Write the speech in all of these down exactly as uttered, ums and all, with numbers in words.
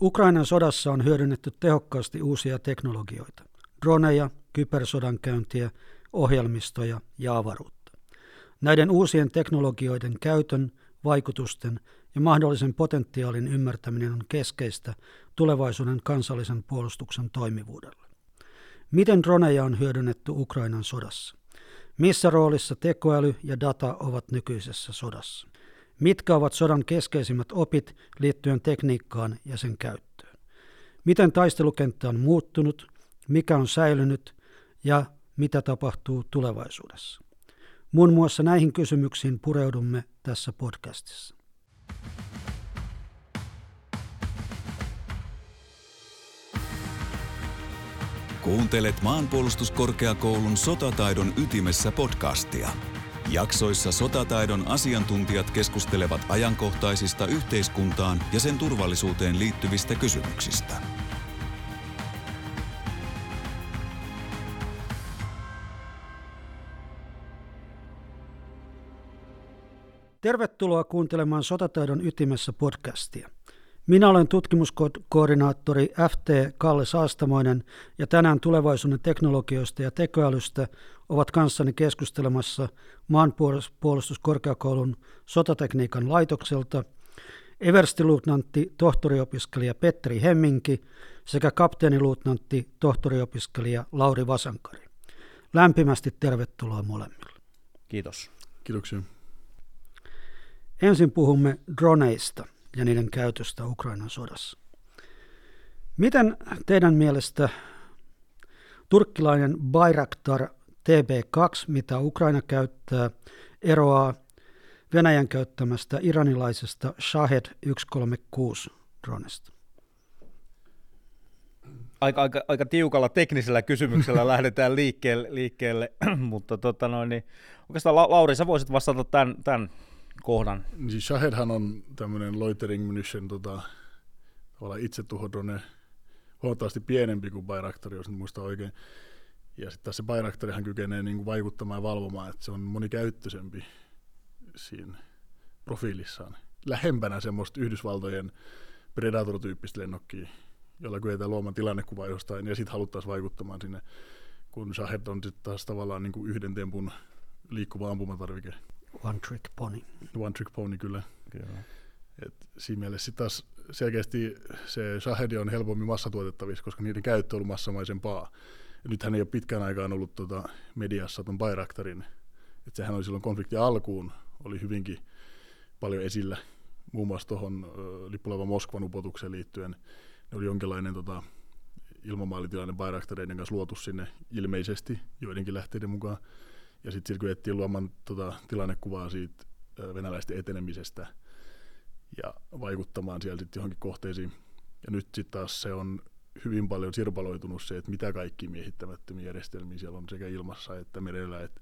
Ukrainan sodassa on hyödynnetty tehokkaasti uusia teknologioita, droneja, kybersodankäyntiä, ohjelmistoja ja avaruutta. Näiden uusien teknologioiden käytön, vaikutusten ja mahdollisen potentiaalin ymmärtäminen on keskeistä tulevaisuuden kansallisen puolustuksen toimivuudelle. Miten droneja on hyödynnetty Ukrainan sodassa? Missä roolissa tekoäly ja data ovat nykyisessä sodassa? Mitkä ovat sodan keskeisimmät opit liittyen tekniikkaan ja sen käyttöön? Miten taistelukenttä on muuttunut, mikä on säilynyt ja mitä tapahtuu tulevaisuudessa? Muun muassa näihin kysymyksiin pureudumme tässä podcastissa. Kuuntelet Maanpuolustuskorkeakoulun Sotataidon ytimessä podcastia. Jaksoissa sotataidon asiantuntijat keskustelevat ajankohtaisista yhteiskuntaan ja sen turvallisuuteen liittyvistä kysymyksistä. Tervetuloa kuuntelemaan Sotataidon ytimessä podcastia. Minä olen tutkimuskoordinaattori F T Kalle Saastamoinen ja tänään tulevaisuuden teknologioista ja tekoälystä ovat kanssani keskustelemassa Maanpuolustuskorkeakoulun sotatekniikan laitokselta everstiluutnantti tohtoriopiskelija Petteri Hemminki sekä kapteeniluutnantti tohtoriopiskelija Lauri Vasankari. Lämpimästi tervetuloa molemmille. Kiitos. Kiitoksia. Ensin puhumme droneista ja niiden käytöstä Ukrainan sodassa. Miten teidän mielestä turkkilainen Bayraktar T B kaksi, mitä Ukraina käyttää, eroaa Venäjän käyttämästä iranilaisesta Shahed yksi kolmekymmentäkuusi dronesta? Aika, aika, aika tiukalla teknisellä kysymyksellä lähdetään liikkeelle, liikkeelle. mutta tota noin, niin oikeastaan Lauri, sä voisit vastata tämän, tämän kohdan. Siis Shahedhan on tämmöinen loitering munition tota, itsetuhodrone, huomattavasti pienempi kuin Bayraktar, jos nyt muistaa oikein. Ja sitten taas se Bayraktarihan kykenee niin kuin vaikuttamaan ja valvomaan, että se on monikäyttöisempi siinä profiilissaan. Lähempänä semmoista Yhdysvaltojen Predator-tyyppistä lennokkia, jolla kyetään luomaan tilannekuvaa jostain, ja sitten haluttaisiin vaikuttamaan sinne, kun Shahed on sitten taas tavallaan niin kuin yhden tempun liikkuva ampumatarvike. One trick pony. One trick pony, kyllä. kyllä. Et siinä mielessä taas selkeästi se Shahed on helpommin massatuotettavissa, koska niiden käyttö on ollut massamaisempaa. Ja nythän ei ole pitkään aikaan ollut tuota mediassa ton Bayraktarin. Et sehän oli silloin konfliktin alkuun, oli hyvinkin paljon esillä, muun muassa tuohon lippulaiva Moskvan upotukseen liittyen. Ne oli jonkinlainen tota, ilmamaalitilanne Bayraktareiden kanssa luotu sinne ilmeisesti joidenkin lähteiden mukaan. Ja sitten sillä kyettiin luomaan tota, tilannekuvaa siitä venäläisten etenemisestä ja vaikuttamaan siellä sitten johonkin kohteisiin. Ja nyt sitten taas se on hyvin paljon sirpaloitunut se, että mitä kaikki miehittämättömiä järjestelmiä siellä on sekä ilmassa että merellä. Et,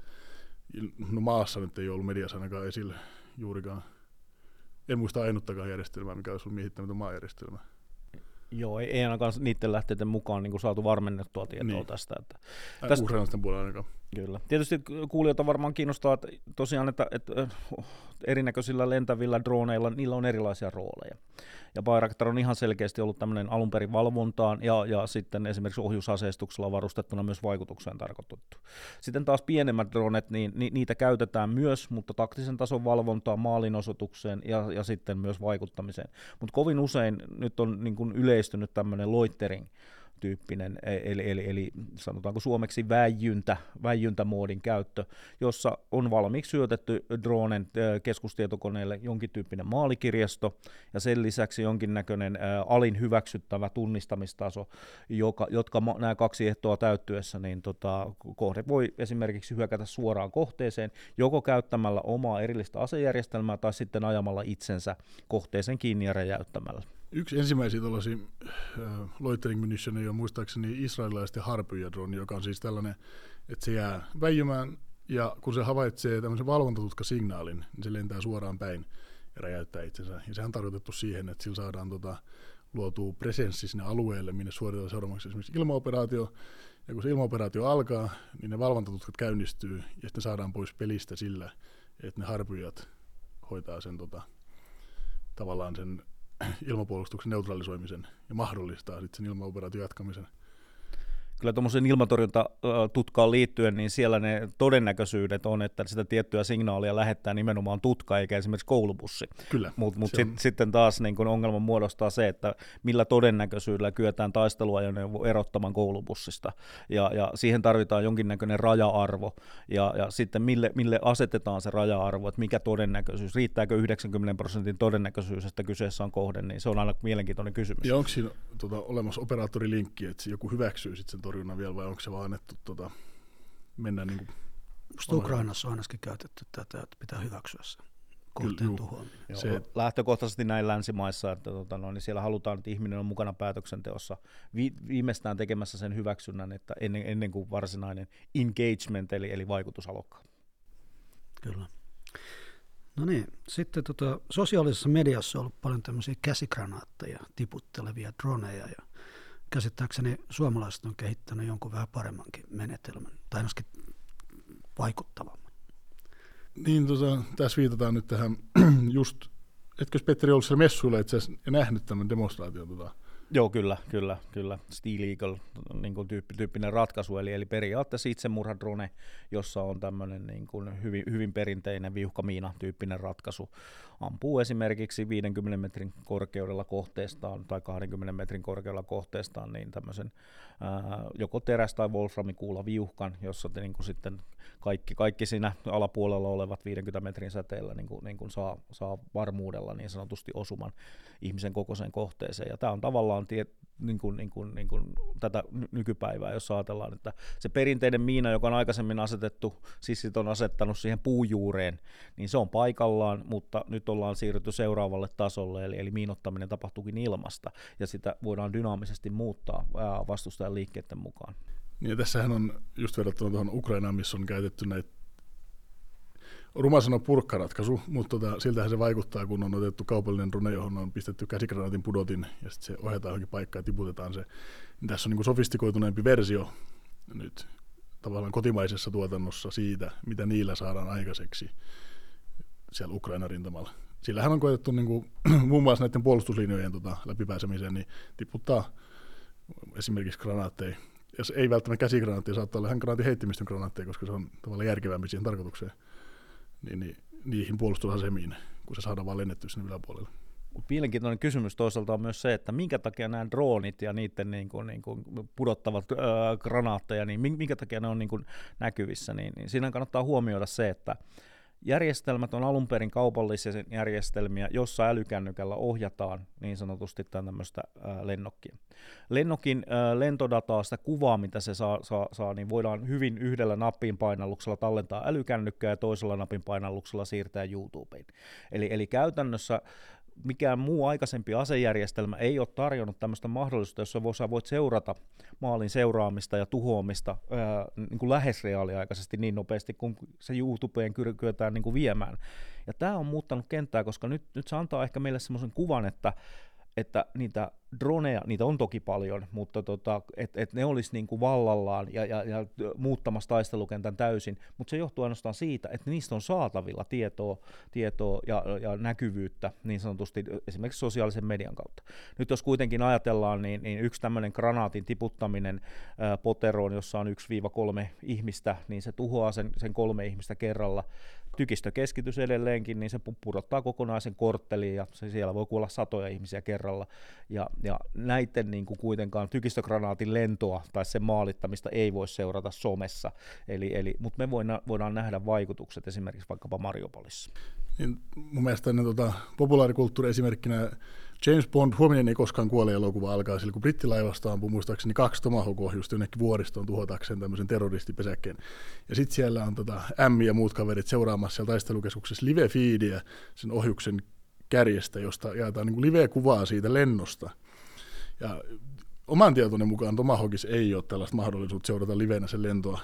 no maassa nyt ei ollut mediassa ainakaan esillä juurikaan. En muista ainuttakaan järjestelmää, mikä olisi ollut miehittämätön maajärjestelmä. Joo, ei, ei ainakaan niiden lähteiden mukaan niin kuin saatu varmennettua tietoa niin tästä. Että tästä ukrainalaisten puolella ainakaan. Kyllä. Tietysti kuulijoita varmaan kiinnostaa että tosiaan, että, että erinäköisillä lentävillä droneilla niillä on erilaisia rooleja. Ja Bayraktar on ihan selkeästi ollut tämmöinen alun perin valvontaan ja, ja sitten esimerkiksi ohjusaseistuksella varustettuna myös vaikutukseen tarkoitettu. Sitten taas pienemmät dronet, niin ni, niitä käytetään myös, mutta taktisen tason valvontaan, maalinosoitukseen ja, ja sitten myös vaikuttamiseen. Mutta kovin usein nyt on niin kuin yleistynyt tämmöinen loitering tyyppinen, eli, eli, eli sanotaanko suomeksi väijyntä, väijyntämoodin käyttö, jossa on valmiiksi syötetty dronen keskustietokoneelle jonkin tyyppinen maalikirjasto ja sen lisäksi jonkinnäköinen ä, alin hyväksyttävä tunnistamistaso, joka, jotka nämä kaksi ehtoa täyttyessä, niin tota, kohde voi esimerkiksi hyökätä suoraan kohteeseen, joko käyttämällä omaa erillistä asejärjestelmää tai sitten ajamalla itsensä kohteeseen kiinni ja räjäyttämällä. Yksi ensimmäisiä tällaisia äh, loitering munitionia on muistaakseni israelilaisten Harpyja-drone, joka on siis tällainen, että se jää väijymään ja kun se havaitsee tämmöisen valvontatutkasignaalin, niin se lentää suoraan päin ja räjäyttää itsensä. Ja sehän on tarkoitettu siihen, että sillä saadaan tota, luotua presenssi sinne alueelle, minne suoritetaan seuraavaksi esimerkiksi ilmaoperaatio. Ja kun se ilmaoperaatio alkaa, niin ne valvontatutkat käynnistyy ja sitten saadaan pois pelistä sillä, että ne Harpyjat hoitaa sen tota, tavallaan sen ilmapuolustuksen neutralisoimisen ja mahdollistaa sitten sen ilmaoperaation jatkamisen. Kyllä tuommoisen ilmatorjuntatutkaan liittyen, niin siellä ne todennäköisyydet on, että sitä tiettyä signaalia lähettää nimenomaan tutka eikä esimerkiksi koulubussi. Kyllä. Mutta mut on... sit, sitten taas niin kun ongelma muodostaa se, että millä todennäköisyydellä kyetään taisteluajoneuvo erottamaan koulubussista. Ja, ja siihen tarvitaan jonkinnäköinen raja-arvo. Ja, ja sitten mille, mille asetetaan se raja-arvo, että mikä todennäköisyys, riittääkö yhdeksänkymmentä prosentin todennäköisyys, että kyseessä on kohde, niin se on aina mielenkiintoinen kysymys. Ja onko siinä tota, olemassa operaattorilinkki, että joku hyväksyy sitten sen torjunnan vielä, vai onko se vaan annettu tota, mennä niin kuin... Ukrainassa on ainakin käytetty tätä, että pitää hyväksyä se kohteen tuhoaminen. Se... Lähtökohtaisesti näin länsimaissa, että tota, no, niin siellä halutaan, että ihminen on mukana päätöksenteossa vi- viimeistään tekemässä sen hyväksynnän, että ennen, ennen kuin varsinainen engagement, eli, eli vaikutus alkaa. Kyllä. No niin, sitten tota, sosiaalisessa mediassa on ollut paljon tämmöisiä käsikranaatteja, tiputtelevia droneja, ja käsittääkseni suomalaiset on kehittänyt jonkun vähän paremmankin menetelmän, tai ainakin vaikuttavamman. Niin, tota, tässä viitataan nyt tähän just, etkö Petteri ollut siellä messuilla itse asiassa ja nähnyt tämän demonstraation? Tota? Joo, kyllä, kyllä, kyllä. Steel Eagle niin kuin tyyppi, tyyppinen ratkaisu, eli, eli periaatteessa itsemurhadrone, jossa on tämmöinen niin kuin hyvin, hyvin perinteinen viuhkamiina-tyyppinen ratkaisu. Ampuu esimerkiksi viidenkymmenen metrin korkeudella kohteestaan tai kahdenkymmenen metrin korkeudella kohteestaan niin tämmöisen ää, joko teräs- tai wolframikuula viuhkan, jossa te, niin kuin sitten kaikki, kaikki siinä alapuolella olevat viidenkymmenen metrin säteellä niin kuin, niin kuin saa, saa varmuudella niin sanotusti osuman ihmisen kokoiseen kohteeseen. Ja tämä on tavallaan tie, niin kuin, niin kuin, niin kuin tätä nykypäivää, jos ajatellaan, että se perinteinen miina, joka on aikaisemmin asetettu, siis sit on asettanut siihen puujuureen, niin se on paikallaan, mutta nyt ollaan siirrytty seuraavalle tasolle, eli, eli miinottaminen tapahtuukin ilmasta, ja sitä voidaan dynaamisesti muuttaa vastustajan liikkeiden mukaan. Niin, tässähän on just verrattuna tuohon Ukrainaan, missä on käytetty näitä, ruma sanoa purkkaratkaisu, mutta tota, siltähän se vaikuttaa, kun on otettu kaupallinen drone, johon on pistetty käsikranaatin pudotin, ja sitten se ohjataan johonkin paikkaan ja tiputetaan se. Niin tässä on niin kuin sofistikoituneempi versio nyt tavallaan kotimaisessa tuotannossa siitä, mitä niillä saadaan aikaiseksi siellä Ukrainan rintamalla. Sillähän on koetettu niin kuin, muun muassa näiden puolustuslinjojen tota, läpipääsemiseen, niin tiputtaa esimerkiksi granaatteja. Jos ei välttämättä käsigranaatteja, saattaa olla ihan granaatin heittimistön granaatteja, koska se on tavallaan järkevämpi siihen tarkoitukseen, niin, niin niihin puolustusasemiin, kun se saadaan vaan lennettyä sinne yläpuolelle. Mielenkiintoinen kysymys toisaalta on myös se, että minkä takia nämä droonit ja niiden niin kuin, niin kuin pudottavat äh, granaatteja, niin minkä takia ne on niin kuin näkyvissä, niin, niin siinä kannattaa huomioida se, että järjestelmät on alun perin kaupallisia järjestelmiä, jossa älykännykällä ohjataan niin sanotusti tämmöistä ää, lennokkia. Lennokin ää, lentodataa, sitä kuvaa, mitä se saa, saa, saa, niin voidaan hyvin yhdellä napin painalluksella tallentaa älykännykkää ja toisella napin painalluksella siirtää YouTubeen. Eli, eli käytännössä mikään muu aikaisempi asejärjestelmä ei ole tarjonnut tämmöistä mahdollisuutta, jossa sä voit seurata maalin seuraamista ja tuhoamista ää, niin kuin lähes reaaliaikaisesti niin nopeasti, kun se YouTubeen kyetään niin kuin viemään. Ja tämä on muuttanut kenttää, koska nyt, nyt se antaa ehkä meille semmoisen kuvan, että että niitä droneja, niitä on toki paljon, mutta tota, että et ne olisi niinku vallallaan ja, ja, ja muuttamassa taistelukentän täysin, mutta se johtuu ainoastaan siitä, että niistä on saatavilla tietoa, tietoa ja, ja näkyvyyttä niin sanotusti esimerkiksi sosiaalisen median kautta. Nyt jos kuitenkin ajatellaan, niin, niin yksi tämmöinen granaatin tiputtaminen ää, poteroon, jossa on yksi kolme ihmistä, niin se tuhoaa sen, sen kolme ihmistä kerralla. Tykistökeskitys edelleenkin, niin se pudottaa kokonaisen korttelin ja se siellä voi kuolla satoja ihmisiä kerralla. Ja, ja näiden niin kuin kuitenkaan tykistögranaatin lentoa tai sen maalittamista ei voi seurata somessa. Eli, eli, mutta me voidaan, voidaan nähdä vaikutukset esimerkiksi vaikkapa Mariupolissa. Niin, mun mielestä ennen tota, populaarikulttuuri esimerkkinä James Bond, Huominen ei koskaan kuole -elokuva alkaa sillä, kun brittilaivasta ampuu muistaakseni kaksi Tomahawk-ohjusta jonnekin vuoristoon tuhotakseen tämmöisen terroristipesäkkeen. Ja sitten siellä on tota, Ämmi ja muut kaverit seuraamassa siellä taistelukeskuksessa live-feediä sen ohjuksen kärjestä, josta jaetaan niin kuin live-kuvaa siitä lennosta. Ja oman tietoinen mukaan Tomahawkissa ei ole tällaista mahdollisuutta seurata livenä sen lentoa.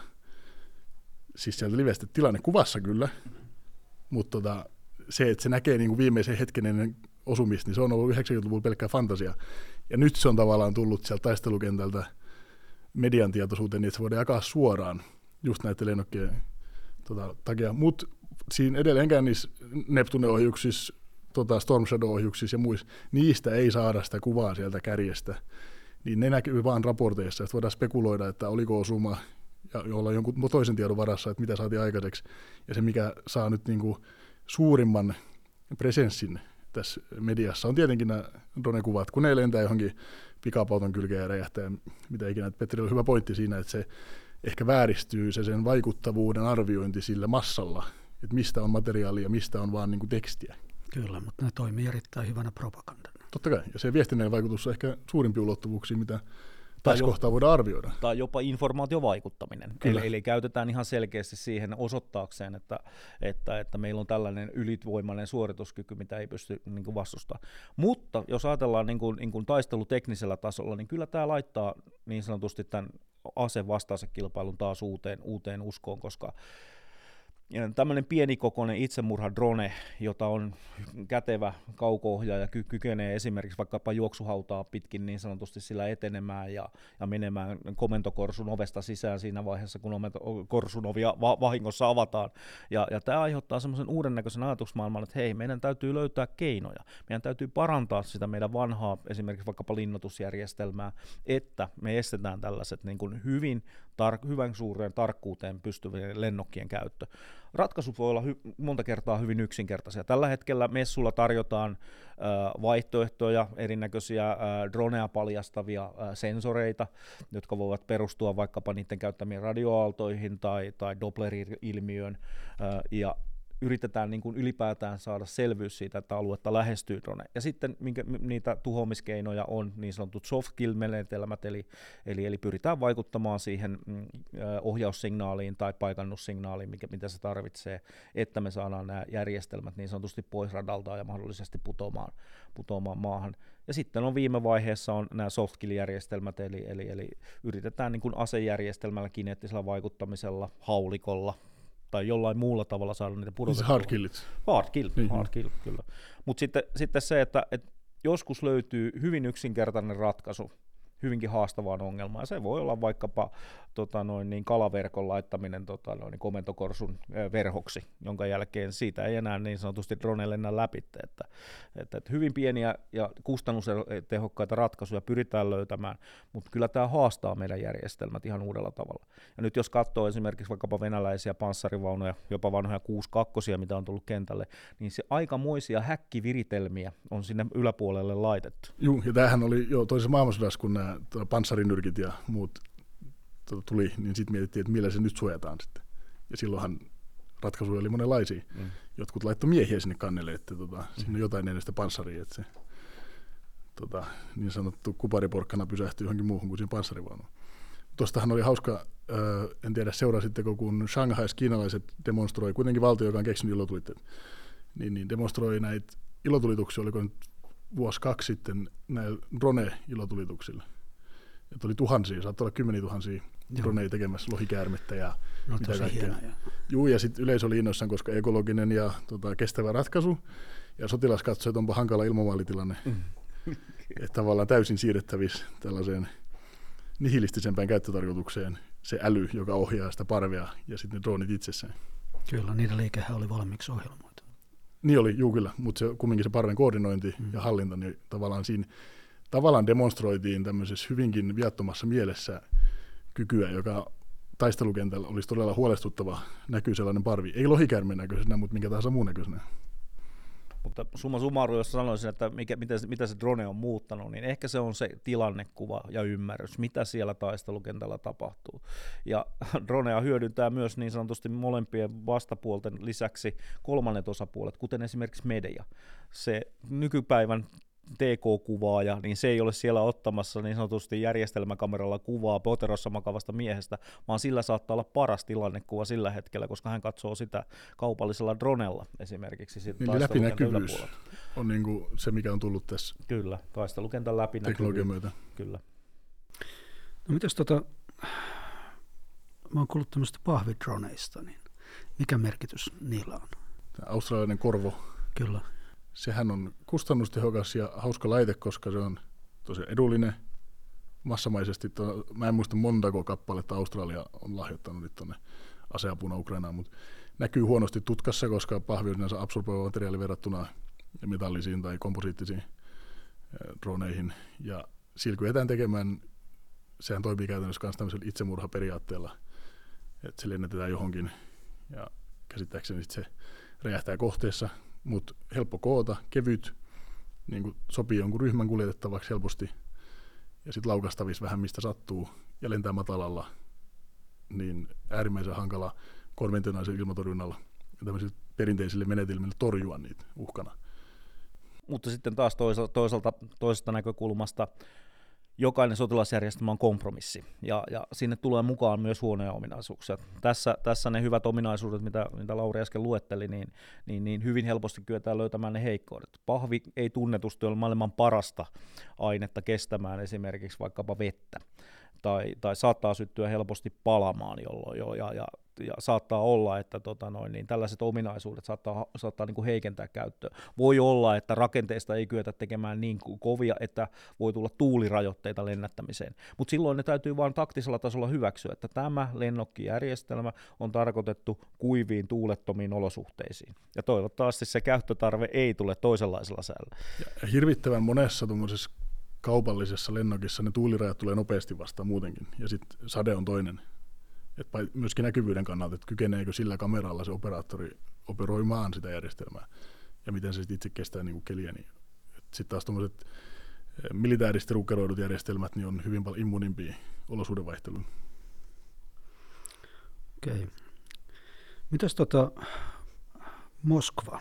Siis sieltä livestä tilannekuvassa kyllä, mutta tota, se, että se näkee niin kuin viimeisen hetken ennen osumista, niin se on ollut yhdeksänkymmentäluvulla pelkkää fantasia. Ja nyt se on tavallaan tullut sieltä taistelukentältä median tietoisuuteen, niin että se voidaan jakaa suoraan just näiden lennokkien tota, takia. Mutta siinä edelleenkään niissä Neptune-ohjuksissa tota Storm Shadow-ohjuksissa ja muissa, niistä ei saada sitä kuvaa sieltä kärjestä, niin ne näkyy vaan raporteissa, että voidaan spekuloida, että oliko osuma, ja olla jonkun toisen tiedon varassa, että mitä saatiin aikaiseksi. Ja se, mikä saa nyt niin kuin suurimman presenssin tässä mediassa, on tietenkin nämä drone-kuvat, kun ne lentää johonkin pikapauton kylkeen ja räjähtää, mitä ikinä. Petteri on hyvä pointti siinä, että se ehkä vääristyy se sen vaikuttavuuden arviointi sillä massalla, että mistä on materiaalia ja mistä on vaan niin kuin tekstiä. Kyllä, mutta ne toimii erittäin hyvänä propagandana. Totta kai, ja se viestinnän vaikutus on ehkä suurimpi ulottuvuuksia, mitä tässä kohtaa voidaan arvioida. Tai jopa informaatiovaikuttaminen. Eli, eli käytetään ihan selkeästi siihen osoittaakseen, että, että, että meillä on tällainen ylivoimainen suorituskyky, mitä ei pysty niin kuin vastustamaan. Mutta jos ajatellaan niin kuin, niin kuin taisteluteknisellä tasolla, niin kyllä tämä laittaa niin sanotusti tämän asevastaisen kilpailun taas uuteen, uuteen uskoon, koska tämmöinen pienikokoinen itsemurha-drone, jota on kätevä kauko-ohjaaja, ky- kykenee esimerkiksi vaikkapa juoksuhautaa pitkin niin sanotusti sillä etenemään ja, ja menemään komentokorsun ovesta sisään siinä vaiheessa, kun korsun ovia va- vahingossa avataan. Ja, ja tämä aiheuttaa semmoisen uuden näköisen ajatusmaailman, että hei, meidän täytyy löytää keinoja. Meidän täytyy parantaa sitä meidän vanhaa esimerkiksi vaikkapa linnoitusjärjestelmää, että me estetään tällaiset niin kuin hyvin tar- hyvän suureen tarkkuuteen pystyvien lennokkien käyttö. Ratkaisut voi olla hy- monta kertaa hyvin yksinkertaisia. Tällä hetkellä messulla tarjotaan äh, vaihtoehtoja, erinäköisiä äh, dronea paljastavia äh, sensoreita, jotka voivat perustua vaikkapa niiden käyttämiin radioaaltoihin tai, tai Doppler-ilmiöön, äh, ja yritetään niin kuin ylipäätään saada selvyys siitä, että aluetta lähestyy drone. Ja sitten minkä, niitä tuhoamiskeinoja on niin sanotut soft kill-menetelmät, eli, eli, eli pyritään vaikuttamaan siihen mm, ohjaussignaaliin tai paikannussignaaliin, mikä, mitä se tarvitsee, että me saadaan nämä järjestelmät niin sanotusti pois radalta ja mahdollisesti putoamaan, putoamaan maahan. Ja sitten on viime vaiheessa on nämä soft kill-järjestelmät, eli, eli, eli yritetään niin kuin asejärjestelmällä, kineettisellä vaikuttamisella, haulikolla, tai jollain muulla tavalla saada niitä pudotettua. Hard killit. Hard kill, niin. hard kill, kyllä. Mutta sitten, sitten se, että et joskus löytyy hyvin yksinkertainen ratkaisu hyvinkin haastavaan ongelmaan. Ja se voi olla vaikkapa tota noin, niin kalaverkon laittaminen tota noin, niin komentokorsun verhoksi, jonka jälkeen siitä ei enää niin sanotusti drone lennä läpi. Että, että, että hyvin pieniä ja kustannustehokkaita ratkaisuja pyritään löytämään, mutta kyllä tämä haastaa meidän järjestelmät ihan uudella tavalla. Ja nyt jos katsoo esimerkiksi vaikkapa venäläisiä panssarivaunuja, jopa vanhoja kuusikymmentäkaksi, mitä on tullut kentälle, niin se aikamoisia häkkiviritelmiä on sinne yläpuolelle laitettu. Joo, ja tämähän oli jo toisessa maailmansodassa, kun nämä panssarinyrkit ja muut tuli, niin sitten mietittiin, että millä se nyt suojataan sitten. Ja silloinhan ratkaisuja oli monenlaisia. Mm. Jotkut laittoi miehiä sinne kannelle, että tota, mm. sinne jotain ennen sitä panssaria, että se tota, niin sanottu kupariporkkana pysähtyi johonkin muuhun kuin siihen panssarivaunuun. Tuostahan oli hauska, äh, en tiedä seurasitteko, kun Shanghais kiinalaiset demonstroi, kuitenkin valtio, joka on keksinyt ilotulitteet, niin, niin demonstroi näitä ilotulituksia, oliko nyt vuosi kaksi sitten näillä drone-ilotulituksilla. Että oli tuhansia, saattoi olla kymmeniä tuhansia droneja tekemässä lohikäärmettä ja no, mitä kaikkea. Juu, ja sitten yleisö oli innoissaan, koska ekologinen ja tota, kestävä ratkaisu, ja sotilas katsoi, että onpa hankala ilmavaalitilanne. Mm. Että tavallaan täysin siirrettävissä tällaiseen nihilistisempään käyttötarkoitukseen se äly, joka ohjaa sitä parvea, ja sitten ne dronit itsessään. Kyllä, niiden liikehän oli valmiiksi ohjelmoitu. Niin oli, juu kyllä, mutta se, kumminkin se parven koordinointi mm. ja hallinta, niin tavallaan siinä tavallaan demonstroitiin tämmöisessä hyvinkin viattomassa mielessä kykyä, joka taistelukentällä olisi todella huolestuttava, näkyy sellainen parvi. Ei lohikäärmeen näköisenä, mutta minkä tahansa muun näköisenä. Mutta summa summarum, jos sanoisin, että mikä, mitä, mitä se drone on muuttanut, niin ehkä se on se tilannekuva ja ymmärrys, mitä siellä taistelukentällä tapahtuu. Ja dronea hyödyntää myös niin sanotusti molempien vastapuolten lisäksi kolmannet osapuolet, kuten esimerkiksi media. Se nykypäivän T K-kuvaaja, niin se ei ole siellä ottamassa niin sanotusti järjestelmäkameralla kuvaa poterossa makavasta miehestä, vaan sillä saattaa olla paras tilannekuva sillä hetkellä, koska hän katsoo sitä kaupallisella dronella esimerkiksi. Niin läpinäkyvyys on niin kuin se, mikä on tullut tässä. Kyllä, taistelukentän läpinäkyvyys. Teknologian myötä. Kyllä. No mitäs tota, mä oon kuullut tämmöistä pahvidroneista, niin mikä merkitys niillä on? Tämä australialainen korvo. Kyllä. Sehän on kustannustehokas ja hauska laite, koska se on tosi edullinen massamaisesti. Mä en muista montako kappaletta Australia on lahjoittanut nyt tuonne aseapuna Ukrainaan, mutta näkyy huonosti tutkassa, koska pahvi on absorboiva materiaali verrattuna metallisiin tai komposiittisiin droneihin. Ja sillä kyetään tekemään, sehän toimii käytännössä myös tämmöisellä itsemurhaperiaatteella, että se lennätetään johonkin ja käsittääkseni se räjähtää kohteessa, mutta helppo koota, kevyt, niin kuin sopii jonkun ryhmän kuljetettavaksi helposti ja sitten laukastavissa vähän mistä sattuu ja lentää matalalla, niin äärimmäisen hankala konventionaalisella ilmatorjunnalla ja tämmöisillä perinteisille menetelmille torjua niitä uhkana. Mutta sitten taas toisaalta, toisaalta toisesta näkökulmasta jokainen sotilasjärjestelmä on kompromissi, ja, ja sinne tulee mukaan myös huonoja ominaisuuksia. Tässä, tässä ne hyvät ominaisuudet, mitä, mitä Lauri äsken luetteli, niin, niin, niin hyvin helposti kyetään löytämään ne heikkoudet. Pahvi ei tunnetusti ole maailman parasta ainetta kestämään esimerkiksi vaikkapa vettä, tai, tai saattaa syttyä helposti palamaan jolloin jo, ja, ja, ja saattaa olla, että tota noin, niin tällaiset ominaisuudet saattaa, saattaa niin kuin heikentää käyttöä. Voi olla, että rakenteista ei kyetä tekemään niin kovia, että voi tulla tuulirajoitteita lennättämiseen, mutta silloin ne täytyy vain taktisella tasolla hyväksyä, että tämä lennokkijärjestelmä on tarkoitettu kuiviin, tuulettomiin olosuhteisiin, ja toivottavasti se käyttötarve ei tule toisenlaisella säällä. Ja hirvittävän monessa tuommoisessa kaupallisessa lennokissa ne tuulirajat tulee nopeasti vastaan muutenkin, ja sitten sade on toinen. Et myöskin näkyvyyden kannalta, että kykeneekö sillä kameralla se operaattori operoimaan sitä järjestelmää, ja miten se itse kestää niin kuin keliä. Niin. Sitten taas tuommoiset militaaristi rukkeroidut järjestelmät niin on hyvin paljon immunimpia olosuhdevaihteluun. Okei. Mitäs tota Moskva?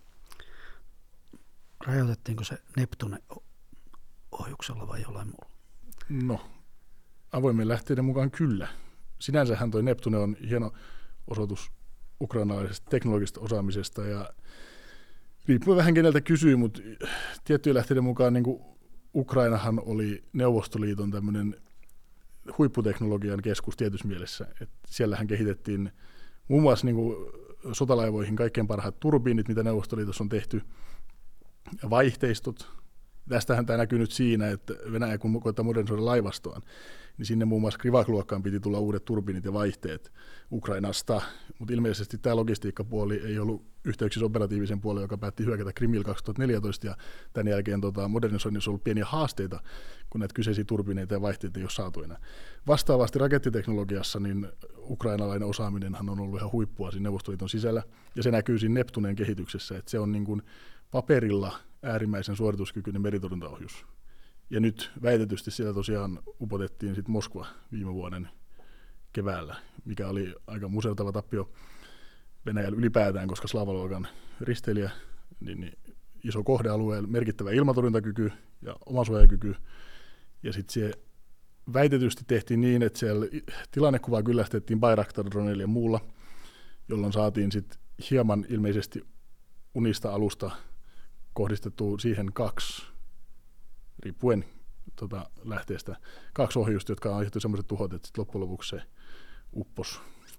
Rajoitettiinko se Neptune ohjuksella vai jollain muulla? No, avoimen lähteiden mukaan kyllä. Sinänsähän toi Neptune on hieno osoitus ukrainalaisesta teknologisesta osaamisesta, ja riippuu vähän keneltä kysyy, mutta tiettyjen lähteiden mukaan niin kuin Ukrainahan oli Neuvostoliiton tämmöinen huipputeknologian keskus tietyssä mielessä. Et siellähän kehitettiin muun muassa niin kuin sotalaivoihin kaikkein parhaat turbiinit, mitä Neuvostoliitossa on tehty, ja vaihteistot. Tästähän tämä näkyy nyt siinä, että Venäjä kun koittaa modernisoida laivastoaan, niin sinne muun muassa Krivak-luokkaan piti tulla uudet turbiinit ja vaihteet Ukrainasta, mutta ilmeisesti tämä logistiikkapuoli ei ollut yhteyksissä operatiivisen puolen, joka päätti hyökätä Krimillä kaksituhattaneljätoista, ja tämän jälkeen tota, modernisoinnissa on ollut pieniä haasteita, kun näitä kyseisiä turbiineita ja vaihteita ei ole saatu enää. Vastaavasti rakettiteknologiassa niin ukrainalainen osaaminenhan on ollut ihan huippua siinä Neuvostoliiton sisällä, ja se näkyy siinä Neptuneen kehityksessä, että se on niin kuin paperilla äärimmäisen suorituskykyinen meritorjuntaohjus. Ja nyt väitetysti siellä tosiaan upotettiin sit Moskva viime vuoden keväällä, mikä oli aika musertava tappio Venäjällä ylipäätään, koska Slava-luokan risteilijä, niin, niin iso kohdealueen merkittävä ilmatorjuntakyky ja omasuojakyky. Ja sitten se väitetysti tehtiin niin, että siellä tilannekuvaa kyllästettiin Bayraktar-droneilla ja muulla, jolloin saatiin sitten hieman ilmeisesti unista alusta kohdistettu siihen kaksi, riippuen tuota lähteestä, kaksi ohjusta, jotka on aiheutettu sellaiset tuhot, että sit loppujen lopuksi se uppos.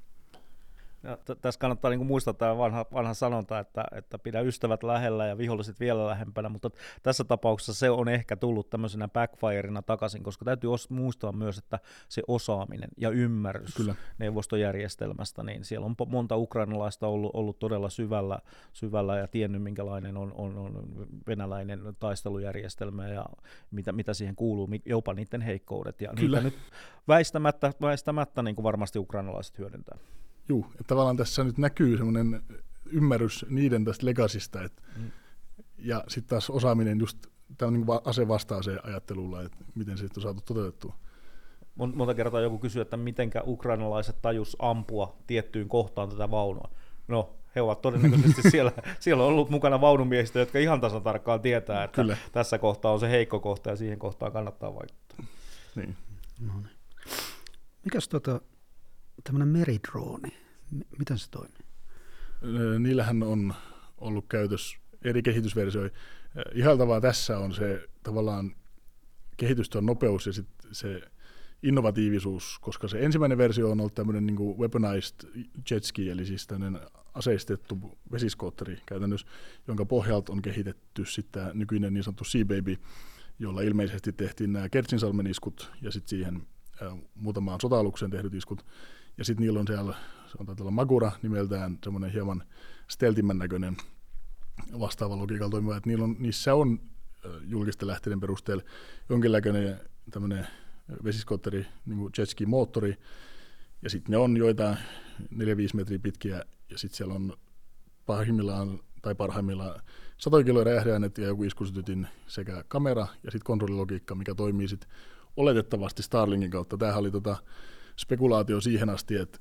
Ja t- tässä kannattaa niinku muistaa tämä vanha, vanha sanonta, että, että pidä ystävät lähellä ja viholliset vielä lähempänä, mutta tässä tapauksessa se on ehkä tullut tämmöisenä backfireina takaisin, koska täytyy os- muistaa myös, että se osaaminen ja ymmärrys Kyllä. neuvostojärjestelmästä, niin siellä on monta ukrainalaista ollut, ollut todella syvällä, syvällä ja tiennyt, minkälainen on, on, on venäläinen taistelujärjestelmä ja mitä, mitä siihen kuuluu, jopa niiden heikkoudet, ja Kyllä. niitä nyt väistämättä, väistämättä niin kuin varmasti ukrainalaiset hyödyntää. Juu, että tavallaan tässä nyt näkyy semmoinen ymmärrys niiden tästä legacysta, että, mm. ja sitten taas osaaminen just tämä on niin kuin ase vastaaseen ajattelulla, että miten se on saatu toteutettua. Monta kertaa joku kysyy, että mitenkä ukrainalaiset tajus ampua tiettyyn kohtaan tätä vaunua. No, he ovat todennäköisesti siellä, siellä on ollut mukana vaunumiehistä, jotka ihan tasan tarkkaan tietää, että Kyllä. tässä kohtaa on se heikko kohta ja siihen kohtaan kannattaa vaikuttaa. Niin. No niin. Mikäs tota tämmöinen meridrooni, miten se toimii? Niillähän on ollut käytössä eri kehitysversioita. Ihailtavaa tässä on se tavallaan kehitystyön nopeus ja sit se innovatiivisuus, koska se ensimmäinen versio on ollut tämmöinen niin kuin weaponized jet ski, eli siis tämmöinen aseistettu vesiskootteri käytännössä, jonka pohjalta on kehitetty sitten nykyinen niin sanottu Sea Baby, jolla ilmeisesti tehtiin nämä Kertsinsalmen iskut ja sitten siihen äh, muutamaan sota-alukseen tehdyt iskut. Ja sitten niillä on siellä, se on taitaa olla Magura nimeltään, semmoinen hieman steltimmän näköinen vastaava logiikalla toimiva, että niillä on, niissä on julkisten lähteiden perusteella jonkinlainen tämmöinen vesiskootteri, niin kuin jetski-moottori, ja sitten ne on joitain neljä viisi metriä pitkiä, ja sitten siellä on pahimmillaan tai parhaimmillaan satoja kiloja räjähdeaineet ja joku iskusytytin sekä kamera ja sitten kontrollilogiikka, mikä toimii sitten oletettavasti Starlinkin kautta. Tämähän oli tota spekulaatio siihen asti, että